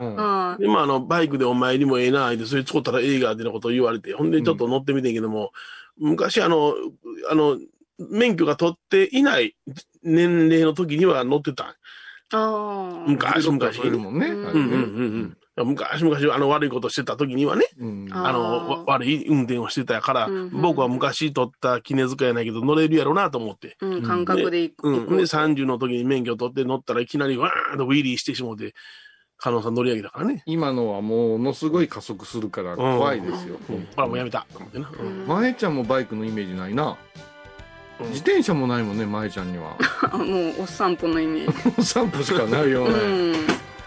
今、バイクでお前にもええな、ってそれ使ったら映画ってなことを言われて、ほんでちょっと乗ってみてんけども、昔、免許が取っていない年齢の時には乗ってた。昔。 昔悪いことしてた時にはね、悪い運転をしてたから、僕は昔取った杵塚やないけど乗れるやろなと思って。 感覚で行く。 で、30の時に免許取って乗ったらいきなりわーんとウィリーしてしもて、加納さん乗り上げたからね。 今のはものすごい加速するから怖いですよ。 もうやめたと思ってな。 まえちゃんもバイクのイメージないな。自転車もないもんね、まえちゃんには。 もうお散歩のイメージ。 お散歩しかないよね。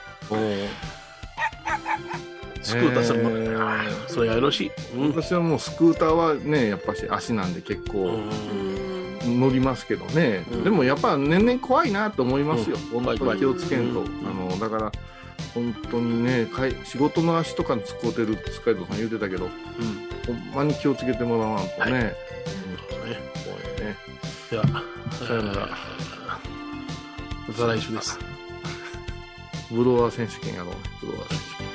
スクーターさんも、それがよろしい。 私はもうスクーターはね、やっぱし足なんで結構乗りますけどね。でもやっぱ年々怖いなと思いますよ。本当に気をつけんと。だから本当にね、仕事の足とかに使うてるってスカイドさん言ってたけど、ほんまに気をつけてもらわんとね。 では、さよなら。また来週です。 ブロワー選手権やろうね。ブロワー選手権。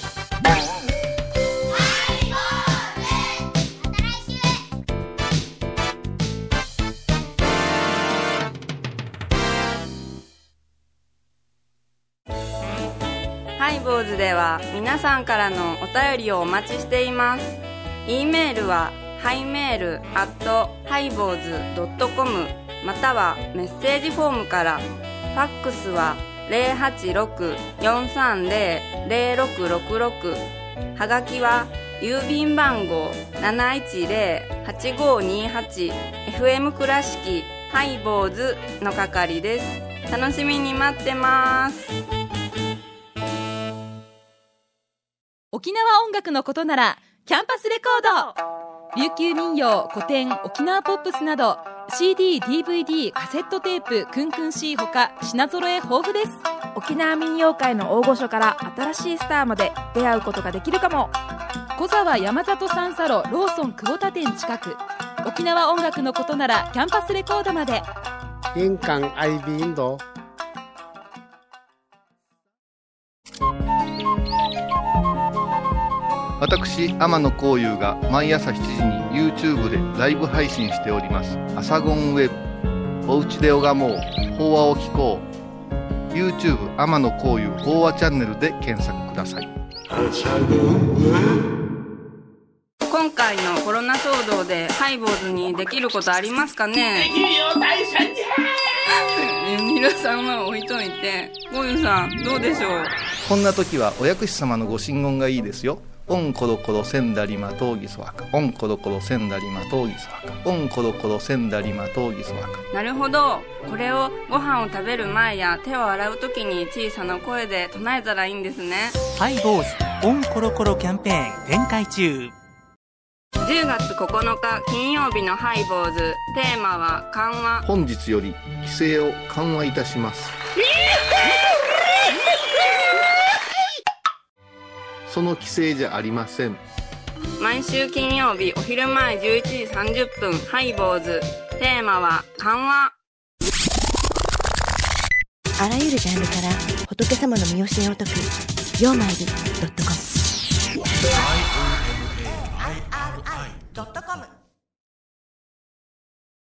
ハイボーズでは皆さんからのお便りをお待ちしています。e メールはハイメール@highboz.com またはメッセージフォームから。ファックスは 086-430-0666。はがきは郵便番号 710-8528 FM 倉敷ハイボーズの係です。楽しみに待ってます。 沖縄音楽のことならキャンパスレコード。琉球民謡、古典、沖縄ポップスなど CD、DVD、カセットテープ、クンクン C ほか品揃え豊富です。 沖縄民謡界の大御所から新しいスターまで出会うことができるかも。小沢山里三佐路ローソン久保田店近く。沖縄音楽のことならキャンパスレコードまで。 印港 IB インド。 私天野幸雄が毎朝7時に YouTube でライブ配信しておりますアサゴンウェブ。おうちで拝もう法話を聞こう。 YouTube 天野幸雄法話チャンネルで検索ください。 今回のコロナ騒動でハイボーズにできることありますかね。 できるよ大社じゃ皆さんは置いといて、ゴユさんどうでしょう。 こんな時はお薬師様のご神言がいいですよ。オンコロコロセンダリマトウギソワカ。オンコロコロセンダリマトウギソワカ。オンコロコロセンダリマトウギソワカ。 なるほど。これをご飯を食べる前や手を洗う時に小さな声で唱えたらいいんですね。 ハイボーズオンコロコロキャンペーン展開中。 10月9日金曜日のハイボーズ、テーマは緩和。 本日より規制を緩和いたします。その規制じゃありません。 毎週金曜日お昼前11時30分ハイボーズ、テーマは緩和。 あらゆるジャンルから仏様の身教えを説く曜マイル.com。